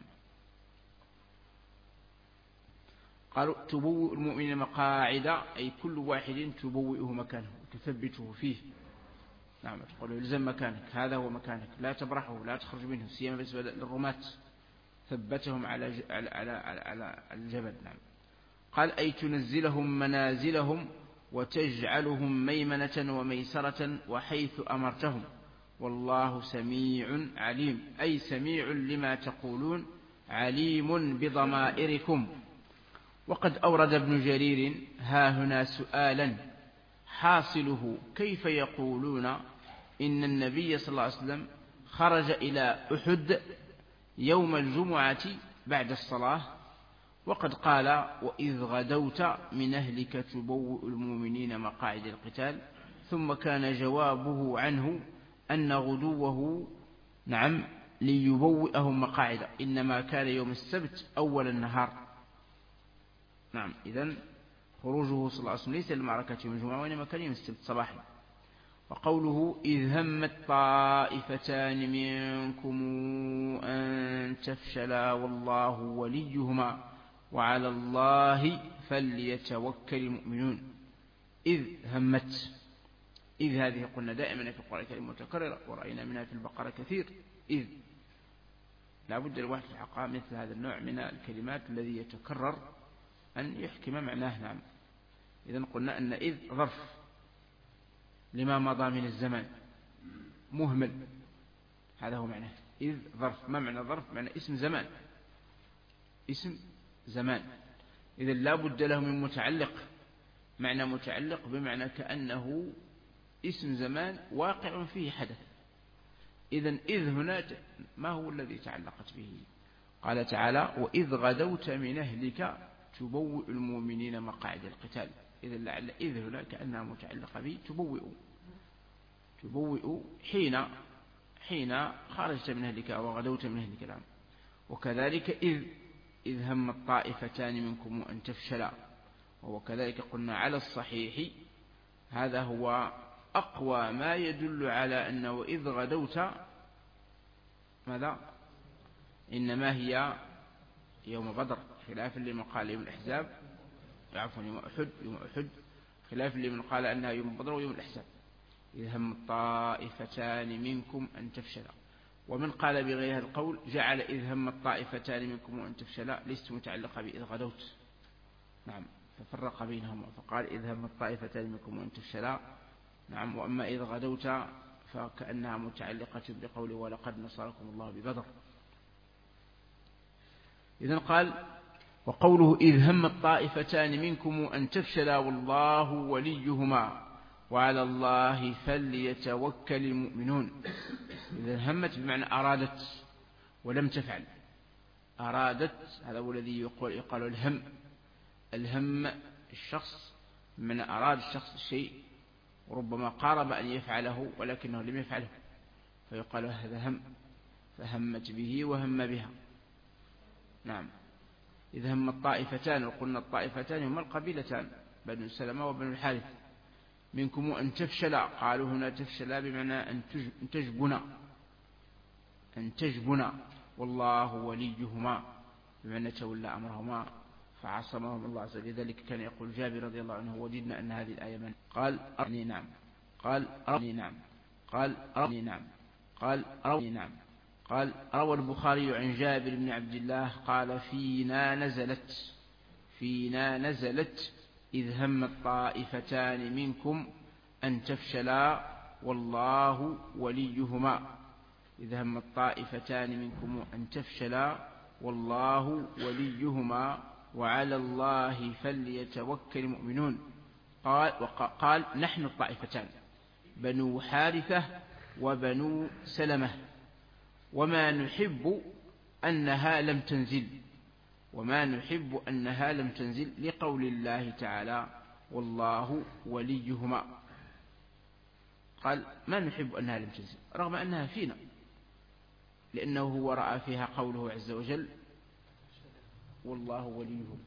قالوا تبوء المؤمن مقاعد أي كل واحد تبوئه مكانه وتثبته فيه. نعم. تقول الزم مكانك هذا هو مكانك لا تبرحه لا تخرج منه سيما بالنسبة للرماة ثبتهم على الجبل. نعم. قال أي تنزلهم منازلهم وتجعلهم ميمنة وميسرة وحيث أمرتهم والله سميع عليم أي سميع لما تقولون عليم بضمائركم. وقد أورد ابن جرير ها هنا سؤالا حاصله كيف يقولون إن النبي صلى الله عليه وسلم خرج إلى أحد يوم الجمعة بعد الصلاة وقد قال وإذ غدوت من أهلك تبوئ المؤمنين مقاعد القتال ثم كان جوابه عنه أن غدوه نعم ليبوئهم مقاعد إنما كان يوم السبت أول النهار. نعم. إذن خروجه صلى الله عليه وسلم ليس لمعركة يوم الجمعة وإنما كان يوم السبت صباحا. وقوله إذ همت طائفتان منكم أن تفشلا والله وليهما وعلى الله فليتوكل المؤمنون. إذ همت إذ هذه قلنا دائما في القرآن الكريم متكررة ورأينا منها في البقرة كثير. إذ لا بد الواحد في الحقيقة مثل هذا النوع من الكلمات الذي يتكرر أن يحكم معناه. نعم. إذن قلنا أن إذ ظرف لما مضى من الزمان مهمل هذا هو معناه. إذ ظرف ما معنى ظرف؟ معنى اسم زمان. إذن لا بد له من متعلق. معنى متعلق بمعنى كأنه اسم زمان واقع فيه حدث. إذن إذ هنا ما هو الذي تعلقت به؟ قال تعالى وإذ غدوت من أهلك تبوئ المؤمنين مقاعد القتال. إذن لعل إذ هنا كأنها متعلقة به تبوئ حين خرجت من أهلك وغدوت من أهلك. الآن وكذلك إذ هم الطائفتان منكم أن تفشلا. وكذلك قلنا على الصحيح هذا هو أقوى ما يدل على أنه وإذ غدوت ماذا إنما هي يوم بدر خلاف لمن قال يوم الأحزاب عفوا يوم أحد خلاف لمن قال أنها يوم بدر ويوم الأحزاب. إذ هم الطائفتان منكم أن تفشلا. ومن قال بغير هذا القول جعل إذ هم الطائفتان منكم أن تفشلا ليست متعلقة بإذ غدوت نعم ففرق بينهما فقال إذ هم الطائفتان منكم وأن تفشلا. نعم وأما إذ غدوت فكأنها متعلقة بقوله ولقد نصركم الله ببدر. إذن قال وقوله إذ هم الطائفتان منكم أن تفشلا والله وليهما وعلى الله فليتوكل المؤمنون. إذا همت بمعنى أرادت ولم تفعل. أرادت هذا هو الذي يقال الهم. الهم الشخص من أراد الشخص الشيء وربما قارب أن يفعله ولكنه لم يفعله فيقال هذا هم فهمت به وهم بها. نعم إذا هم الطائفتان وقلنا الطائفتان هما القبيلتان بنو سلمة وبنو الحارث منكم أن تفشلا. قالوا هنا تفشلا بمعنى أن تجبنا والله وليهما بمعنى تولى أمرهما فعصمهم الله عز وجل. لذلك كان يقول جابر رضي الله عنه وجدنا أن هذه الآية من قال أرني نعم قال أرني نعم قال أرني نعم قال أرني نعم قال روى البخاري عن جابر بن عبد الله قال فينا نزلت إذ هم الطائفتان منكم أن تفشلا والله وليهما. إذ هم الطائفتان منكم أن تفشلا والله وليهما وعلى الله فليتوكل المؤمنون. قال نحن الطائفتان بنو حارثة وبنو سلمة وما نحب أنها لم تنزل لقول الله تعالى والله وليهما. قال ما نحب أنها لم تنزل رغم أنها فينا لأنه هو رأى فيها قوله عز وجل والله وليهم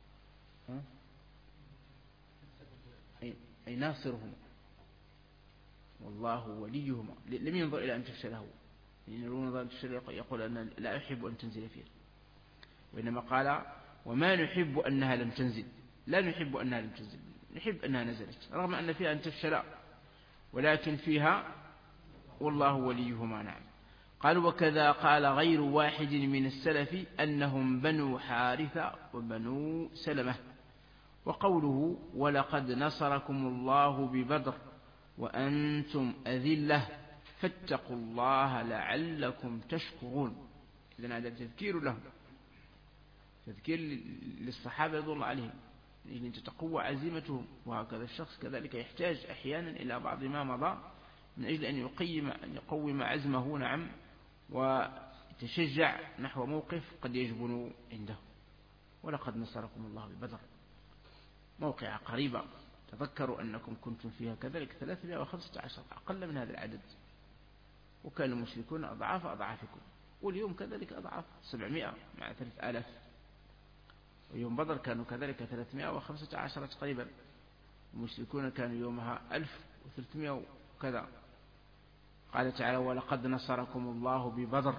أي ناصرهم والله وليهما. لم ينظر إلى أن تفشله لأن النظر أن تفشله يقول أن لا أحب أن تنزل فيه وإنما قال وما نحب أنها لم تنزل. لا نحب أنها لم تنزل نحب أنها نزلت رغم أن فيها أن تفشلا ولكن فيها والله وليهما. نعم قال وكذا قال غير واحد من السلف أنهم بنو حارثة وبنو سلمة. وقوله ولقد نصركم الله ببدر وأنتم أذلة فاتقوا الله لعلكم تشكرون. إذن هذا تذكير لهم تذكير للصحابة رضي الله عليهم لأن تتقوى عزيمتهم. وهكذا الشخص كذلك يحتاج أحيانا إلى بعض ما مضى من أجل أن يقوم عزمه. نعم ويتشجع نحو موقف قد يجبن عنده. ولقد نصركم الله ببدر موقع قريبة تذكروا أنكم كنتم فيها كذلك 315 أقل من هذا العدد وكان المشركون أضعاف أضعافكم واليوم كذلك أضعاف 700 مع 3000 ويوم بدر كانوا كذلك 315 تقريبا المشركون كانوا يومها 1300 وكذا. قال تعالى ولقد نصركم الله ببدر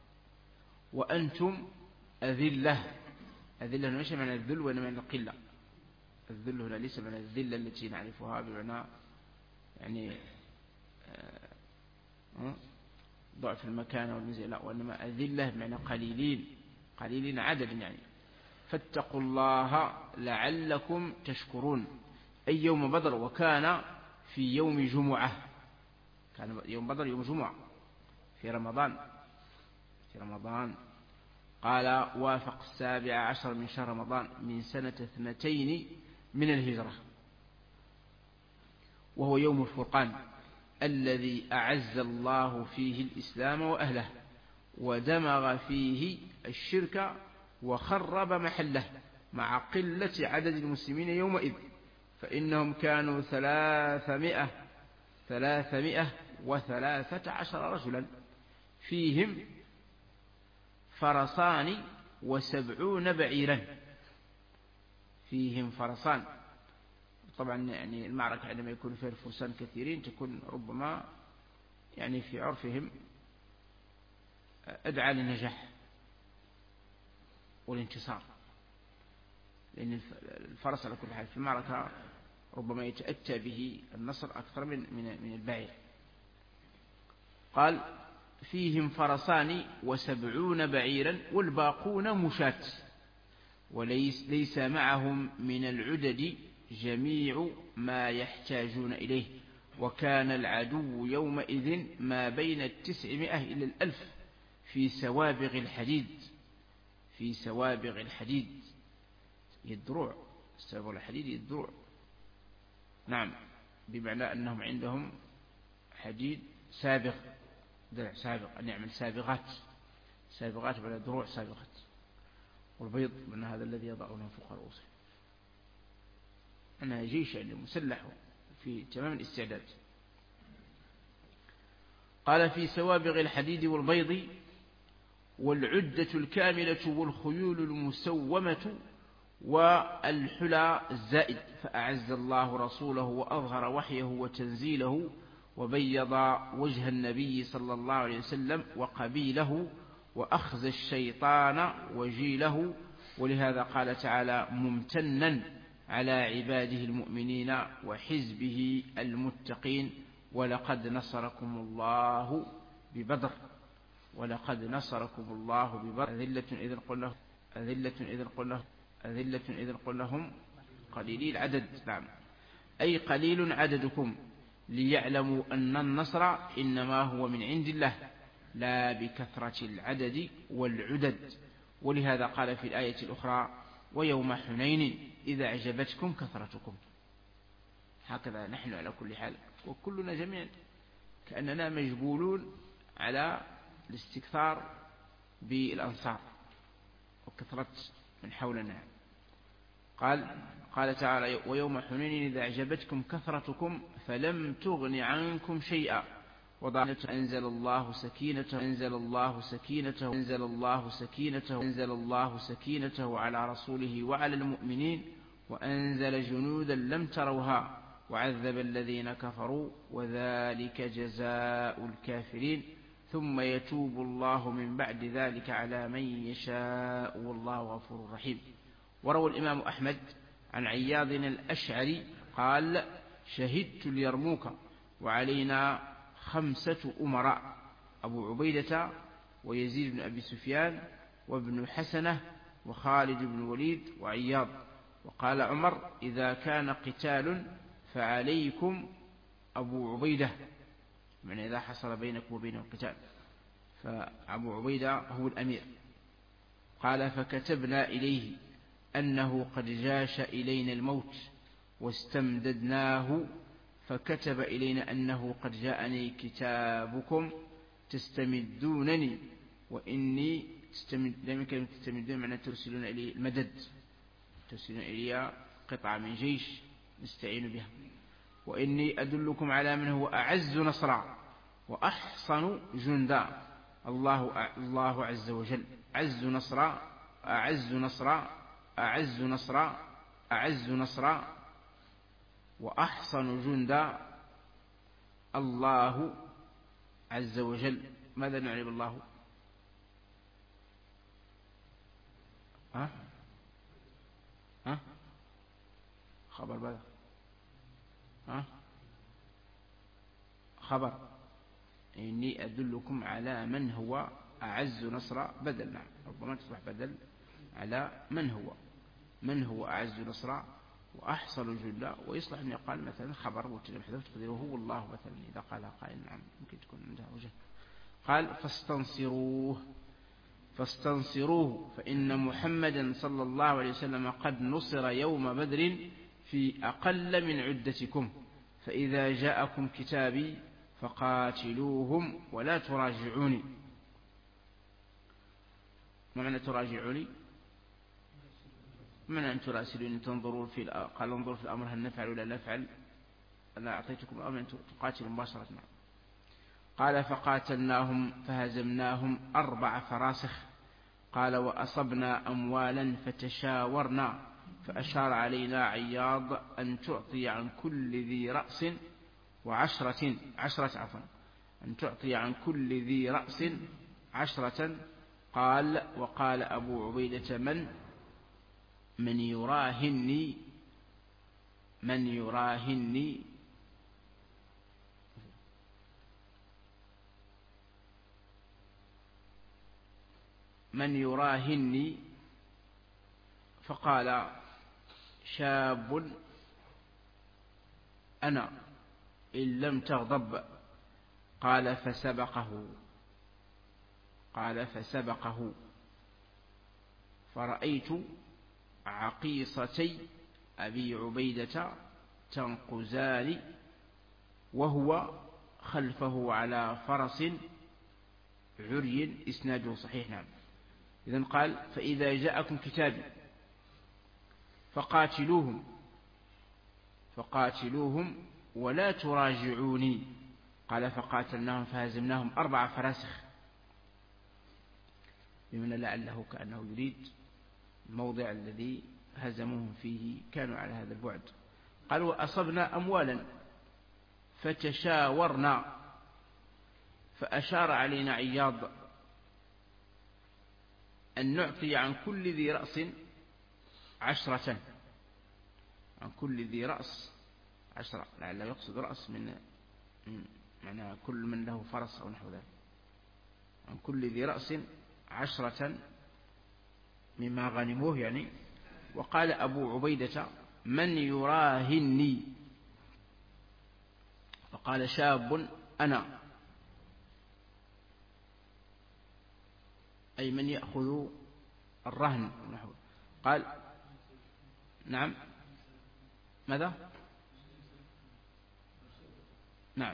وأنتم أذلة. أذلة ليس معنى الذل وإنما معنى القلة. الذل هنا ليس معنى الذلة التي نعرفها بمعنى يعني ضعف المكان والنزل لا وإنما أذلة بمعنى قليلين عددا يعني. فاتقوا الله لعلكم تشكرون أي يوم بدر وكان في يوم جمعة. كان يوم بدر يوم جمعة في رمضان قال وافق 17 من شهر رمضان من سنة 2 من الهجرة وهو يوم الفرقان الذي أعز الله فيه الإسلام وأهله ودمغ فيه الشرك وخرب محله مع قلة عدد المسلمين يومئذ فإنهم كانوا 313 رجلا فيهم فرسان و70 بعيرا. فيهم فرسان طبعا يعني المعركة عندما يكون فيها الفرسان كثيرين تكون ربما يعني في عرفهم أدعى للنجاح والانتصار لأن الفرس على كل حال في المعركة ربما يتأتى به النصر أكثر من البعير. قال فيهم فرسان و70 بعيرا والباقون مشاة. ليس معهم من العدد جميع ما يحتاجون إليه، وكان العدو يومئذ ما بين 900 إلى 1000 في سوابغ الحديد. في سوابغ الحديد هي الدروع، سوابغ الحديد هي الدروع، نعم، بمعنى أنهم عندهم حديد سابغ، درع سابغ، أن يعمل سابغات ولا دروع سابغات. والبيض من هذا الذي يضعونه فوق رؤوسه، أنها جيش يعني مسلح في تمام الاستعداد. قال في سوابغ الحديد والبيض والعدة الكاملة والخيول المسومة والحلى الزائد. فأعز الله رسوله وأظهر وحيه وتنزيله وبيض وجه النبي صلى الله عليه وسلم وقبيله وأخزى الشيطان وجيله. ولهذا قال تعالى ممتنا على عباده المؤمنين وحزبه المتقين ولقد نصركم الله ببدر. ولقد نصركم الله ببدر أذلة إذ قل لهم قليلي العدد، نعم، أي قليل عددكم، ليعلموا أن النصر إنما هو من عند الله لا بكثرة العدد والعدد. ولهذا قال في الآية الأخرى ويوم حنين إذا أعجبتكم كثرتكم. هكذا نحن على كل حال، وكلنا جميعا كأننا مجبولون على الاستكثار بالأنصار وكثرة من حولنا. قال تعالى ويوم حنين إذا أعجبتكم كثرتكم فلم تغن عنكم شيئا أنزل الله سكينته على رسوله وعلى المؤمنين وأنزل جنودا لم تروها وعذب الذين كفروا وذلك جزاء الكافرين ثم يتوب الله من بعد ذلك على من يشاء والله غفور رحيم. وروى الإمام أحمد عن عياض الأشعري قال شهدت اليرموك وعلينا 5 أمراء أبو عبيدة ويزيد بن أبي سفيان وابن حسنة وخالد بن الوليد وعياض. وقال عمر إذا كان قتال فعليكم أبو عبيدة، يعني إذا حصل بينكم وبينه القتال فأبو عبيدة هو الأمير. قال فكتبنا إليه أنه قد جاش إلينا الموت واستمددناه فكتب إلينا أنه قد جاءني كتابكم تستمدونني وإني تستمدون معنى ترسلون إلي المدد، ترسلون إلي قطعة من جيش نستعين بها. وإني أدلكم على من هو أعز نصرا وأحصن جندا الله عز وجل أعز نصرا وأحصن جندا الله عز وجل. ماذا نعني بالله؟ خبر ماذا؟ خبر إني أدلكم على من هو أعز نصرا بدل، نعم، ربما تصبح بدل على من هو أعز نصرا وأحصل جندا. ويصلح أن يقال مثلا خبر مبتدأ محذوف تقديره هو الله مثلا إذا قال قائل، نعم، ممكن تكون عندها وجه. قال فاستنصروه فإن محمدا صلى الله عليه وسلم قد نصر يوم بدر في أقل من عدتكم فإذا جاءكم كتابي فقاتلوهم ولا تراجعوني. ما معنى تراجعوني؟ معنى أن تراسلوني تنظرون قال انظروا في الأمر هل نفعل ولا نفعل، أنا أعطيتكم الأمر أن تقاتلوا مباشرة. قال فقاتلناهم فهزمناهم 4 فراسخ. قال وأصبنا أموالا فتشاورنا فأشار علينا عياض أن تعطي عن كل ذي رأس أن تعطي عن كل ذي رأس 10. قال وقال أبو عبيدة من يراهني فقال شاب أنا إن لم تغضب. قال فسبقه فرأيت عقيصتي أبي عبيدة تنقزان وهو خلفه على فرس عري. إسناده صحيح. نعم. إذن قال فإذا جاءكم كتابي فقاتلوهم ولا تراجعوني. قال فقاتلناهم فهزمناهم 4 فراسخ، بمن لعله كأنه يريد الموضع الذي هزموهم فيه كانوا على هذا البعد. قال وأصبنا أموالا فتشاورنا فأشار علينا عياض أن نعطي عن كل ذي رأس 10. عن كل ذي رأس 10، لعله يقصد رأس من معنى كل من له فرس أو نحو ذلك. عن كل ذي رأس 10 مما غنموه يعني. وقال أبو عبيدة من يراهني؟ فقال شاب أنا، أي من يأخذ الرهن نحو. قال نعم. ماذا؟ نعم.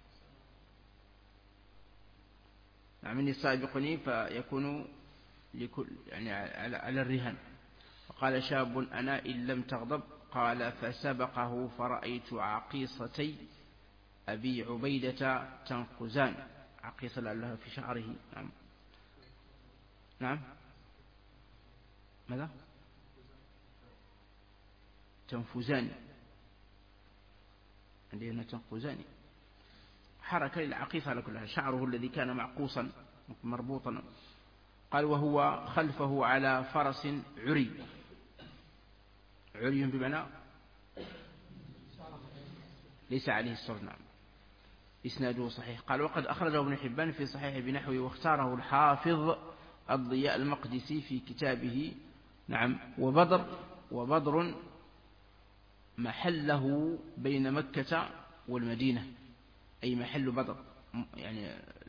من يسابقني فيكون لكل يعني على الرهان. فقال شاب أنا إن لم تغضب. قال فسبقه فرأيت عقيصتي أبي عبيدة تنقزان. عقيصة لعلها في شعره. نعم. نعم. ماذا؟ تنفزان، عندنا تنفزان حركة للعقيصة على كلها. شعره الذي كان معقوصا مربوطا. قال وهو خلفه على فرس عري. عري بمعنى ليس عليه السر. نعم. إسناده صحيح. قال وقد أخرجه ابن حبان في صحيح بنحوه، واختاره الحافظ الضياء المقدسي في كتابه. نعم. وبدر محله بين مكة والمدينة، أي محل بدر يعني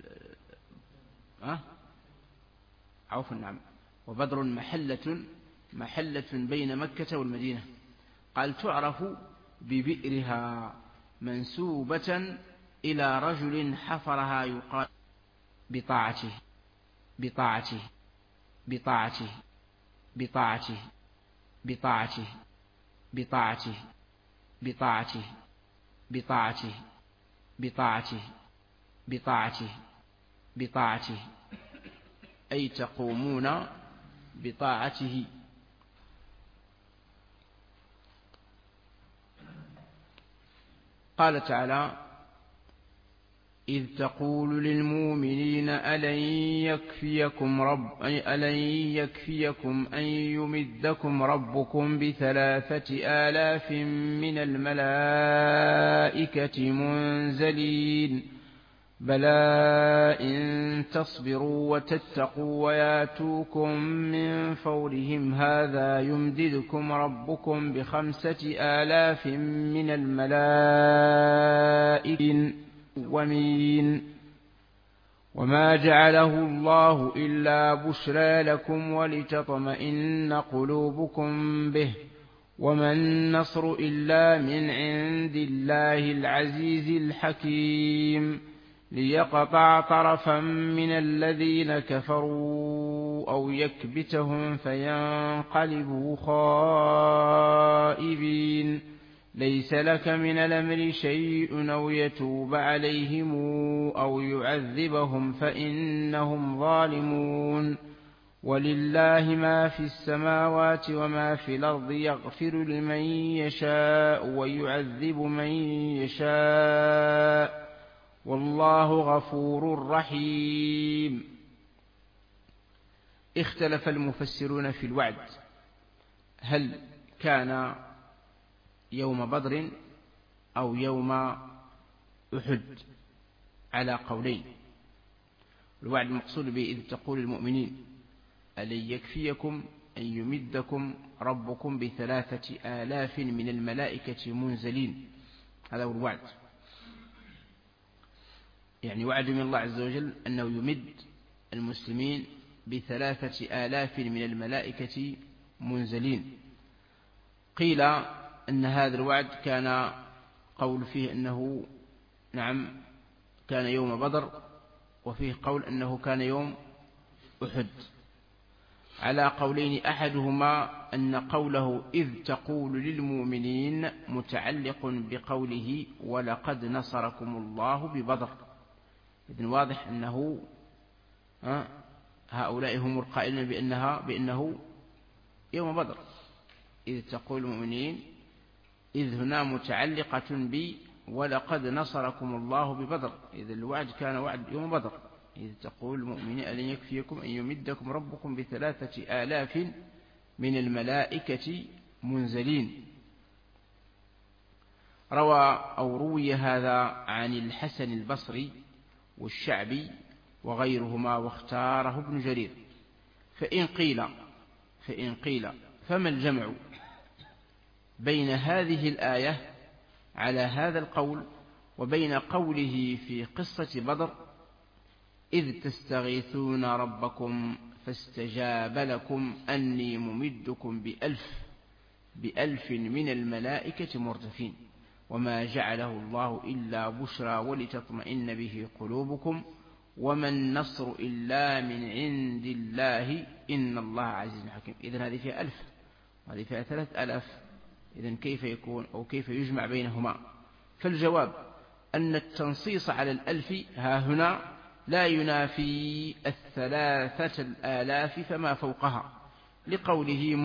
عفوا. نعم. وبدر محلة بين مكة والمدينة. قال تعرف ببئرها منسوبة إلى رجل حفرها يقال بطاعته بطاعته بطاعته بطاعته بطاعته بطاعته بطاعته بطاعته بطاعته بطاعته بطاعته، أي تقومون بطاعته. قال تعالى إذ تقول للمؤمنين ألن يكفيكم أن يمدكم ربكم ب3,000 من الملائكة منزلين بلى إن تصبروا وتتقوا وياتوكم من فورهم هذا يمددكم ربكم ب5,000 من الملائكة ومين. وما جعله الله إلا بشرى لكم ولتطمئن قلوبكم به وما النصر إلا من عند الله العزيز الحكيم ليقطع طرفا من الذين كفروا أو يكبتهم فينقلبوا خائبين ليس لك من الأمر شيء أو يتوب عليهم أو يعذبهم فإنهم ظالمون ولله ما في السماوات وما في الأرض يغفر لمن يشاء ويعذب من يشاء والله غفور رحيم. اختلف المفسرون في الوعد، هل كان يوم بدر أو يوم أحد، على قولين. الوعد المقصود به إذ تقول المؤمنين ألن يكفيكم أن يمدكم ربكم ب3,000 من الملائكة منزلين. هذا هو الوعد، يعني وعد من الله عز وجل أنه يمد المسلمين ب3,000 من الملائكة منزلين. قيل أن هذا الوعد كان قول فيه أنه نعم كان يوم بدر، وفيه قول أنه كان يوم أحد، على قولين. أحدهما أن قوله إذ تقول للمؤمنين متعلق بقوله ولقد نصركم الله ببدر، إذن واضح أنه هؤلاء هم القائلين بأنه يوم بدر. إذ تقول المؤمنين، إذ هنا متعلقة ب ولقد نصركم الله ببدر، إذ الوعد كان وعد يوم بدر. إذ تقول المؤمنين ألن يكفيكم أن يمدكم ربكم ب3,000 من الملائكة منزلين. روي هذا عن الحسن البصري والشعبي وغيرهما، واختاره ابن جرير. فإن قيل فما الجمع بين هذه الآية على هذا القول وبين قوله في قصة بدر إذ تستغيثون ربكم فاستجاب لكم أني ممدكم بألف من الملائكة مردفين وما جعله الله إلا بشرى ولتطمئن به قلوبكم وما النصر إلا من عند الله إن الله عزيز حكيم. إذن هذه فيها 1000 وهذه فيها 3000، إذن كيف يكون أو كيف يجمع بينهما؟ فالجواب أن التنصيص على 1000 ها هنا لا ينافي 3000 فما فوقها، لقوله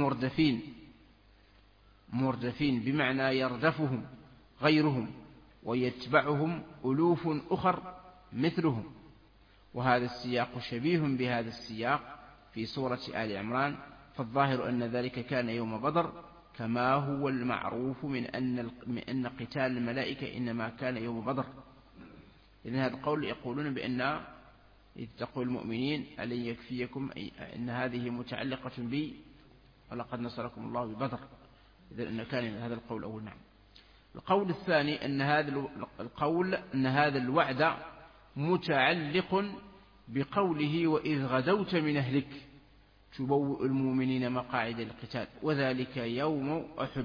مردفين بمعنى يردفهم غيرهم ويتبعهم ألوف أخر مثلهم. وهذا السياق شبيه بهذا السياق في سورة آل عمران، فالظاهر أن ذلك كان يوم بدر، كما هو المعروف من أن قتال الملائكة إنما كان يوم بدر. إذن هذا القول يقولون بأن إذ تقول المؤمنين ألن يكفيكم أن هذه متعلقة بي ولقد نصركم الله ببدر، إذن أن كان هذا القول أول. نعم. القول الثاني أن هذا الوعد متعلق بقوله وإذ غدوت من أهلك تبوئ المؤمنين مقاعد القتال وذلك يوم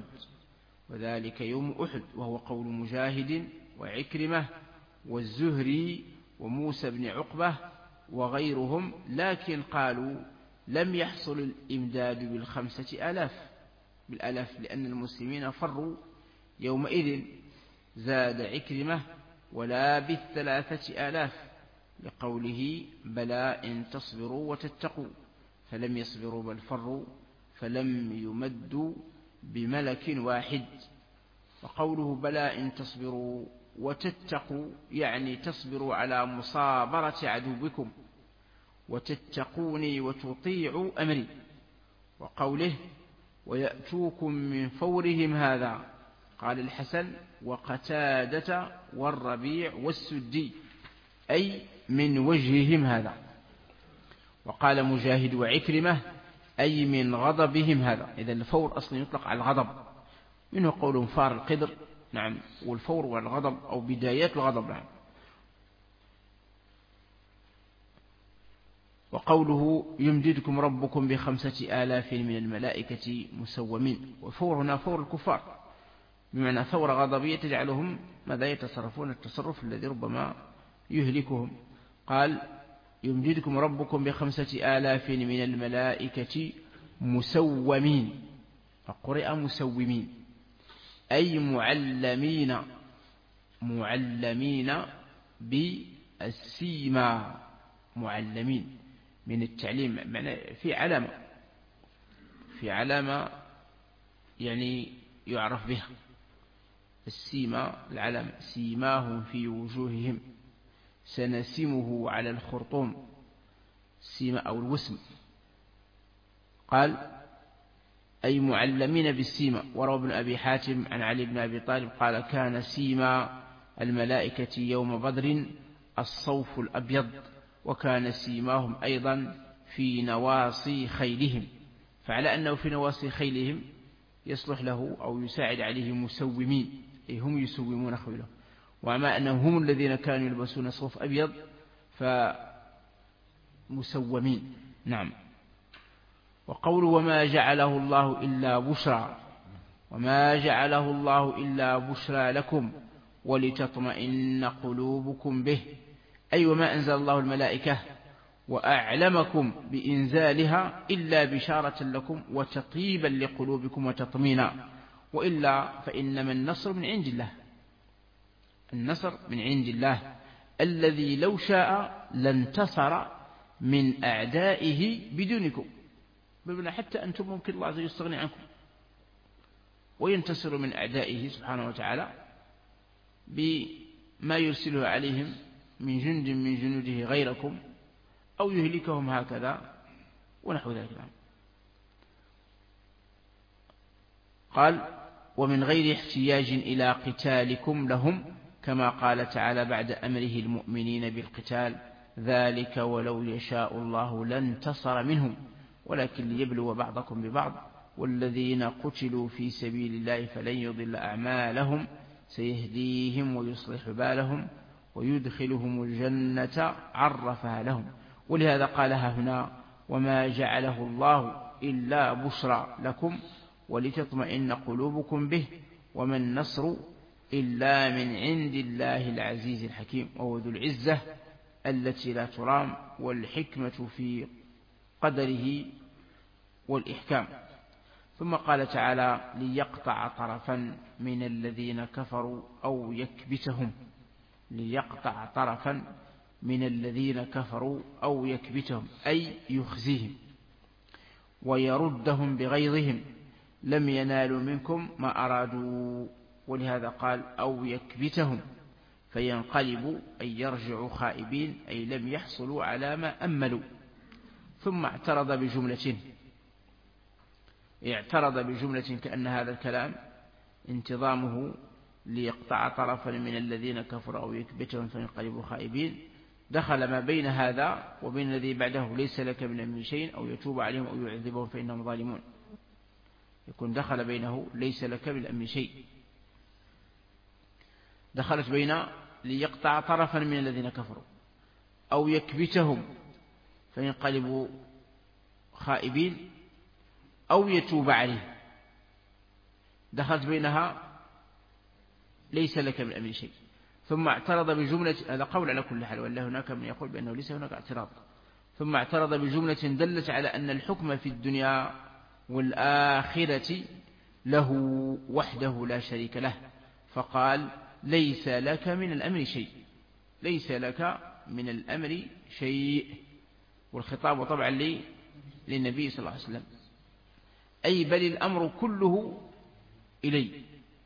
أحد، وهو قول مجاهد وعكرمة والزهري وموسى بن عقبة وغيرهم، لكن قالوا لم يحصل الإمداد بالآلاف لأن المسلمين فروا يومئذ. زاد عكرمة ولا ب3,000 لقوله بلى إن تصبروا وتتقوا، فلم يصبروا بل فروا فلم يمدوا بملك واحد. وقوله بلى إن تصبروا وتتقوا يعني تصبروا على مصابرة عدوكم وتتقوني وتطيعوا أمري. وقوله ويأتوكم من فورهم هذا، قال الحسن وقتادة والربيع والسدي أي من وجههم هذا. وقال مجاهد وعكرمة أي من غضبهم هذا. إذا الفور أصلا يطلق على الغضب، منه قولهم فار القدر. نعم. والفور والغضب أو بدايات الغضب. نعم. وقوله يمددكم ربكم ب5,000 من الملائكة مسومين، وفور هنا فور الكفار بمعنى ثورة غضبية تجعلهم ماذا يتصرفون التصرف الذي ربما يهلكهم. قال يمددكم ربكم ب5,000 من الملائكة مسومين، فقرئ مسومين أي معلمين بالسيما، معلمين من التعليم معنى في علامة يعني يعرف بها. السيما العلم، سيماهم في وجوههم سنسمه على الخرطوم، السيما أو الوسم. قال أي معلمين بالسيما. وروى ابن أبي حاتم عن علي بن أبي طالب قال كان سيما الملائكة يوم بدر الصوف الأبيض، وكان سيماهم أيضا في نواصي خيلهم، فعلى أنه في نواصي خيلهم يصلح له أو يساعد عليه مسومين، أي هم يسومون خيلهم، ومع أنهم هم الذين كانوا يلبسون صوف أبيض فمسومين. نعم. وقول وما جعله الله إلا بشرى، وما جعله الله إلا بشرى لكم ولتطمئن قلوبكم به، أي وما أنزل الله الملائكة وأعلمكم بإنزالها إلا بشارة لكم وتطيبا لقلوبكم وتطمينا، وإلا فإنما النصر من عند الله، النصر من عند الله الذي لو شاء لانتصر من أعدائه بدونكم، بمعنى حتى أنتم ممكن الله عز وجل يستغني عنكم وينتصر من أعدائه سبحانه وتعالى بما يرسله عليهم من جند من جنوده غيركم أو يهلكهم هكذا ونحو ذلك. قال ومن غير احتياج إلى قتالكم لهم، كما قال تعالى بعد أمره المؤمنين بالقتال ذلك ولو يشاء الله لانتصر منهم ولكن ليبلو بعضكم ببعض والذين قتلوا في سبيل الله فلن يضل أعمالهم سيهديهم ويصلح بالهم ويدخلهم الجنة عرفها لهم. ولهذا قالها هنا وما جعله الله إلا بشرى لكم ولتطمئن قلوبكم به وما النصر إلا من عند الله العزيز الحكيم، وهو ذو العزة التي لا ترام والحكمة في قدره والإحكام. ثم قال تعالى ليقطع طرفا من الذين كفروا أو يكبتهم، ليقطع طرفا من الذين كفروا أو يكبتهم أي يخزيهم ويردهم بغيظهم لم ينالوا منكم ما أرادوا، ولهذا قال أو يكبتهم فينقلبوا أي يرجعوا خائبين أي لم يحصلوا على ما أملوا. ثم اعترض بجملة كأن هذا الكلام انتظامه ليقطع طرفا من الذين كفروا أو يكبتهم فينقلبوا خائبين، دخل ما بين هذا وبين الذي بعده ليس لك من أمر شيء أو يتوب عليهم أو يعذبهم فإنهم ظالمون، يكون دخل بينه ليس لك من أمر شيء، دخلت بين ليقطع طرفا من الذين كفروا أو يكبتهم فينقلبوا خائبين أو يتوب عليهم، دخلت بينها ليس لك من أمر شيء. ثم اعترض بجملة، هذا قول على كل حال، ولا هناك من يقول بأنه ليس هناك اعتراض. ثم اعترض بجملة دلت على أن الحكم في الدنيا والآخرة له وحده لا شريك له، فقال ليس لك من الأمر شيء، ليس لك من الأمر شيء، والخطاب طبعا للنبي صلى الله عليه وسلم، أي بل الأمر كله إلي،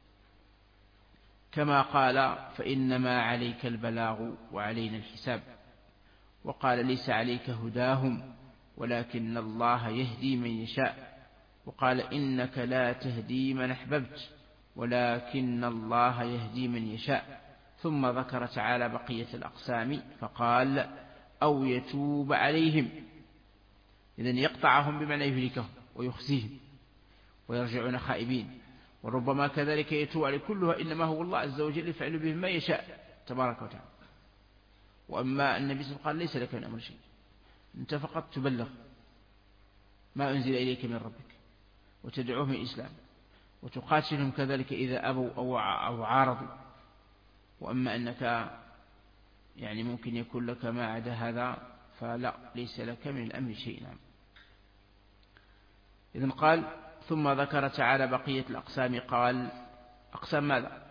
كما قال فإنما عليك البلاغ وعلينا الحساب، وقال ليس عليك هداهم ولكن الله يهدي من يشاء، وقال إنك لا تهدي من أحببت ولكن الله يهدي من يشاء. ثم ذكر تعالى بقية الأقسام فقال أو يتوب عليهم، إذن يقطعهم بمعنى يهلكهم ويخزيهم ويرجعون خائبين، وربما كذلك يتوب على كلها إنما هو الله عز وجل يفعل بهم ما يشاء تبارك وتعالى. وأما النبي صلى الله عليه وسلم قال ليس لك من أمر شيء، أنت فقط تبلغ ما أنزل إليك من ربك وتدعوهم الإسلام وتقاتلهم كذلك إذا أبوا أو عارضوا، وأما أنك يعني ممكن يكون لك ما عدا هذا فلا، ليس لك من الأمر شيء. نعم. إذن قال ثم ذكر تعالى بقية الأقسام، قال أقسام ماذا؟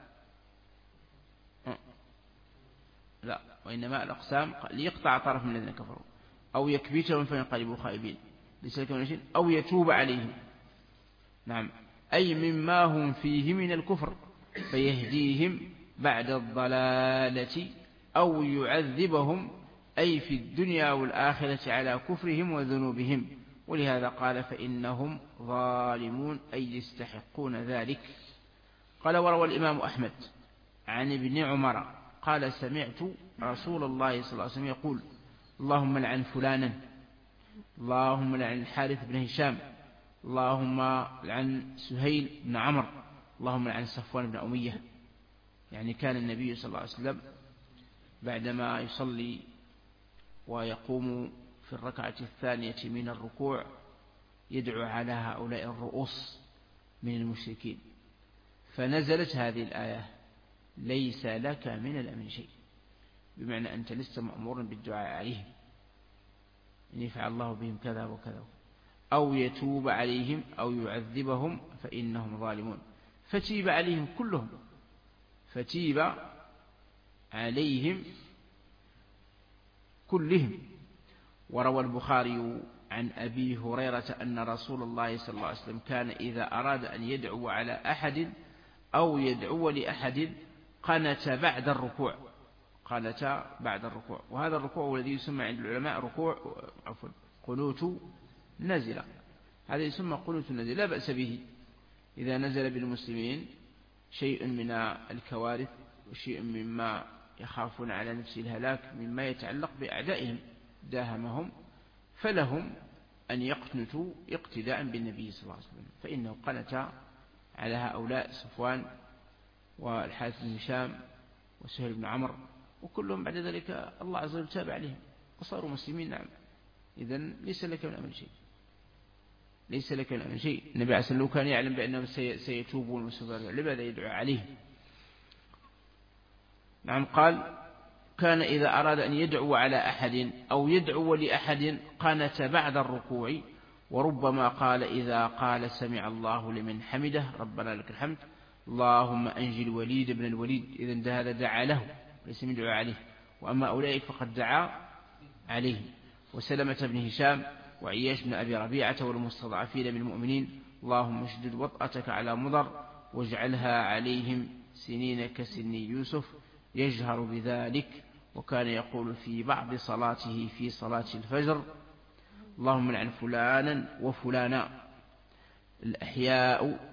لا، وإنما الأقسام ليقطع طرف من الذين كفروا أو يكبتهم فينقلبوا خائبين ليس لك من شيء أو يتوب عليهم، نعم، أي مما هم فيه من الكفر فيهديهم بعد الضلالة أو يعذبهم أي في الدنيا والآخرة على كفرهم وذنوبهم، ولهذا قال فإنهم ظالمون أي يستحقون ذلك. قال وروى الإمام أحمد عن ابن عمر قال سمعت رسول الله صلى الله عليه وسلم يقول اللهم لعن فلانا، اللهم لعن الحارث بن هشام، اللهم لعن سهيل بن عمرو، اللهم لعن صفوان بن أمية. يعني كان النبي صلى الله عليه وسلم بعدما يصلي ويقوم في الركعة الثانية من الركوع يدعو على هؤلاء الرؤوس من المشركين، فنزلت هذه الآية: ليس لك من الأمر شيء، بمعنى أنت لست مأمورا بالدعاء عليهم، إن يفعل الله بهم كذا وكذا، أو يتوب عليهم أو يعذبهم فإنهم ظالمون. فتيب عليهم كلهم، فتيب عليهم كلهم. وروى البخاري عن أبي هريرة أن رسول الله صلى الله عليه وسلم كان إذا أراد أن يدعو على أحد أو يدعو لأحد قنت بعد الركوع، قنت بعد الركوع. وهذا الركوع الذي يسمى عند العلماء ركوع قنوت نزلة، هذا يسمى قنوت نزلة، لا بأس به إذا نزل بالمسلمين شيء من الكوارث وشيء مما يخافون على نفس الهلاك مما يتعلق بأعدائهم داهمهم، فلهم أن يقنتوا اقتداء بالنبي صلى الله عليه وسلم، فإنه قنت على هؤلاء صفوان والحارث بن هشام وسهيل بن عمرو، وكلهم بعد ذلك الله عز وجل تاب عليهم وصاروا مسلمين. نعم، إذن ليس لك من أمر شيء، ليس لك من أمر شيء. النبي عليه الصلاة والسلام كان يعلم بأنهم سيتوبون وسيتوبون، لماذا يدعو عليهم؟ نعم، قال: كان إذا أراد أن يدعو على أحد أو يدعو لأحد قنت بعد الركوع، وربما قال إذا قال سمع الله لمن حمده ربنا لك الحمد اللهم أنجي الوليد بن الوليد، إذن هذا دعا له ليس من دعاء عليه، وأما أولئك فقد دعا عليه. وسلمة بن هشام وعياش بن أبي ربيعة والمستضعفين من المؤمنين اللهم اشدد وطأتك على مضر واجعلها عليهم سنين كسن يوسف، يجهر بذلك. وكان يقول في بعض صلاته في صلاة الفجر: اللهم لعن فلانا وفلانا، لإحياء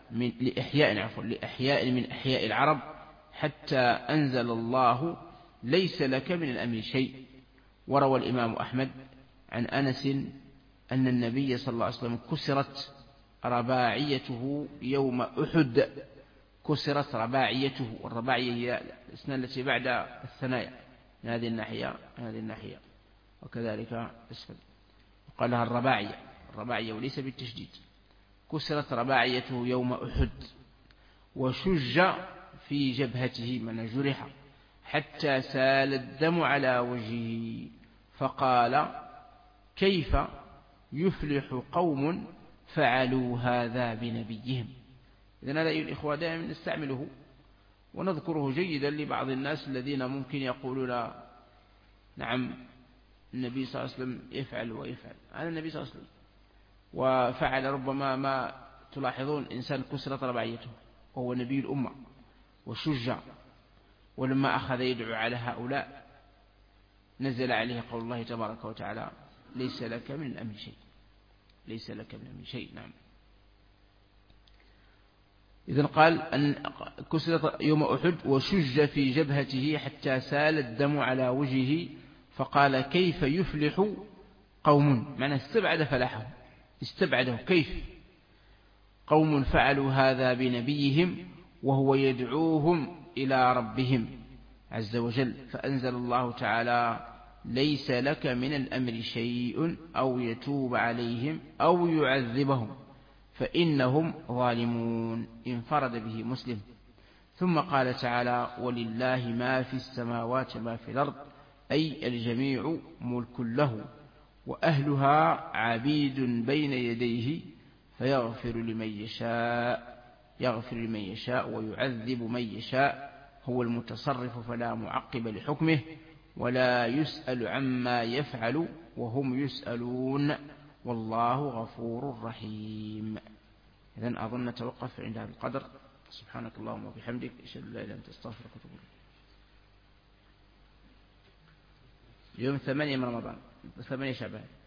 من أحياء العرب، حتى أنزل الله ليس لك من الأمر شيء. وروى الإمام أحمد عن أنس أن النبي صلى الله عليه وسلم كسرت رباعيته يوم أحد، كسرت رباعيته، والرباعية هي الأسنان التي بعد الثنايا من هذه الناحية وكذلك أسفل، وقال لها الرباعية وليس بالتشديد. كسرت رباعيته يوم أحد، وشج في جبهته، من جرح، حتى سال الدم على وجهه، فقال: كيف يفلح قوم فعلوا هذا بنبيهم. إذن هذا أيها الإخوة دائما نستعمله ونذكره جيدا لبعض الناس الذين ممكن يقولون: نعم النبي صلى الله عليه وسلم يفعل ويفعل. هذا النبي صلى الله عليه وسلم وفعل ربما ما تلاحظون إنسان كسرت رباعيته وهو نبي الأمة وشجع، ولما أخذ يدعو على هؤلاء نزل عليه قول الله تبارك وتعالى: ليس لك من الأمر شيء، ليس لك من الأمر شيء. نعم. إذن قال أن كسرت يوم أحد وشج في جبهته حتى سال الدم على وجهه، فقال: كيف يفلح قوم، معنى استبعد فلاحه، استبعده، كيف قوم فعلوا هذا بنبيهم وهو يدعوهم إلى ربهم عز وجل. فأنزل الله تعالى: ليس لك من الأمر شيء أو يتوب عليهم أو يعذبهم فإنهم ظالمون. انفرد به مسلم. ثم قال تعالى: ولله ما في السماوات ما في الأرض، أي الجميع ملك له، وأهلها عبيد بين يديه، فيغفر لمن يشاء ويعذب من يشاء، هو المتصرف فلا معقب لحكمه، ولا يسأل عما يفعل وهم يسألون، والله غفور رحيم. إذن أظن نتوقف عند هذا القدر. سبحانك اللهم وبحمدك، أشهد أن لا إله إلا أنت، أستغفرك وأتوب إليك. يوم 8 من رمضان، 8 شعبان.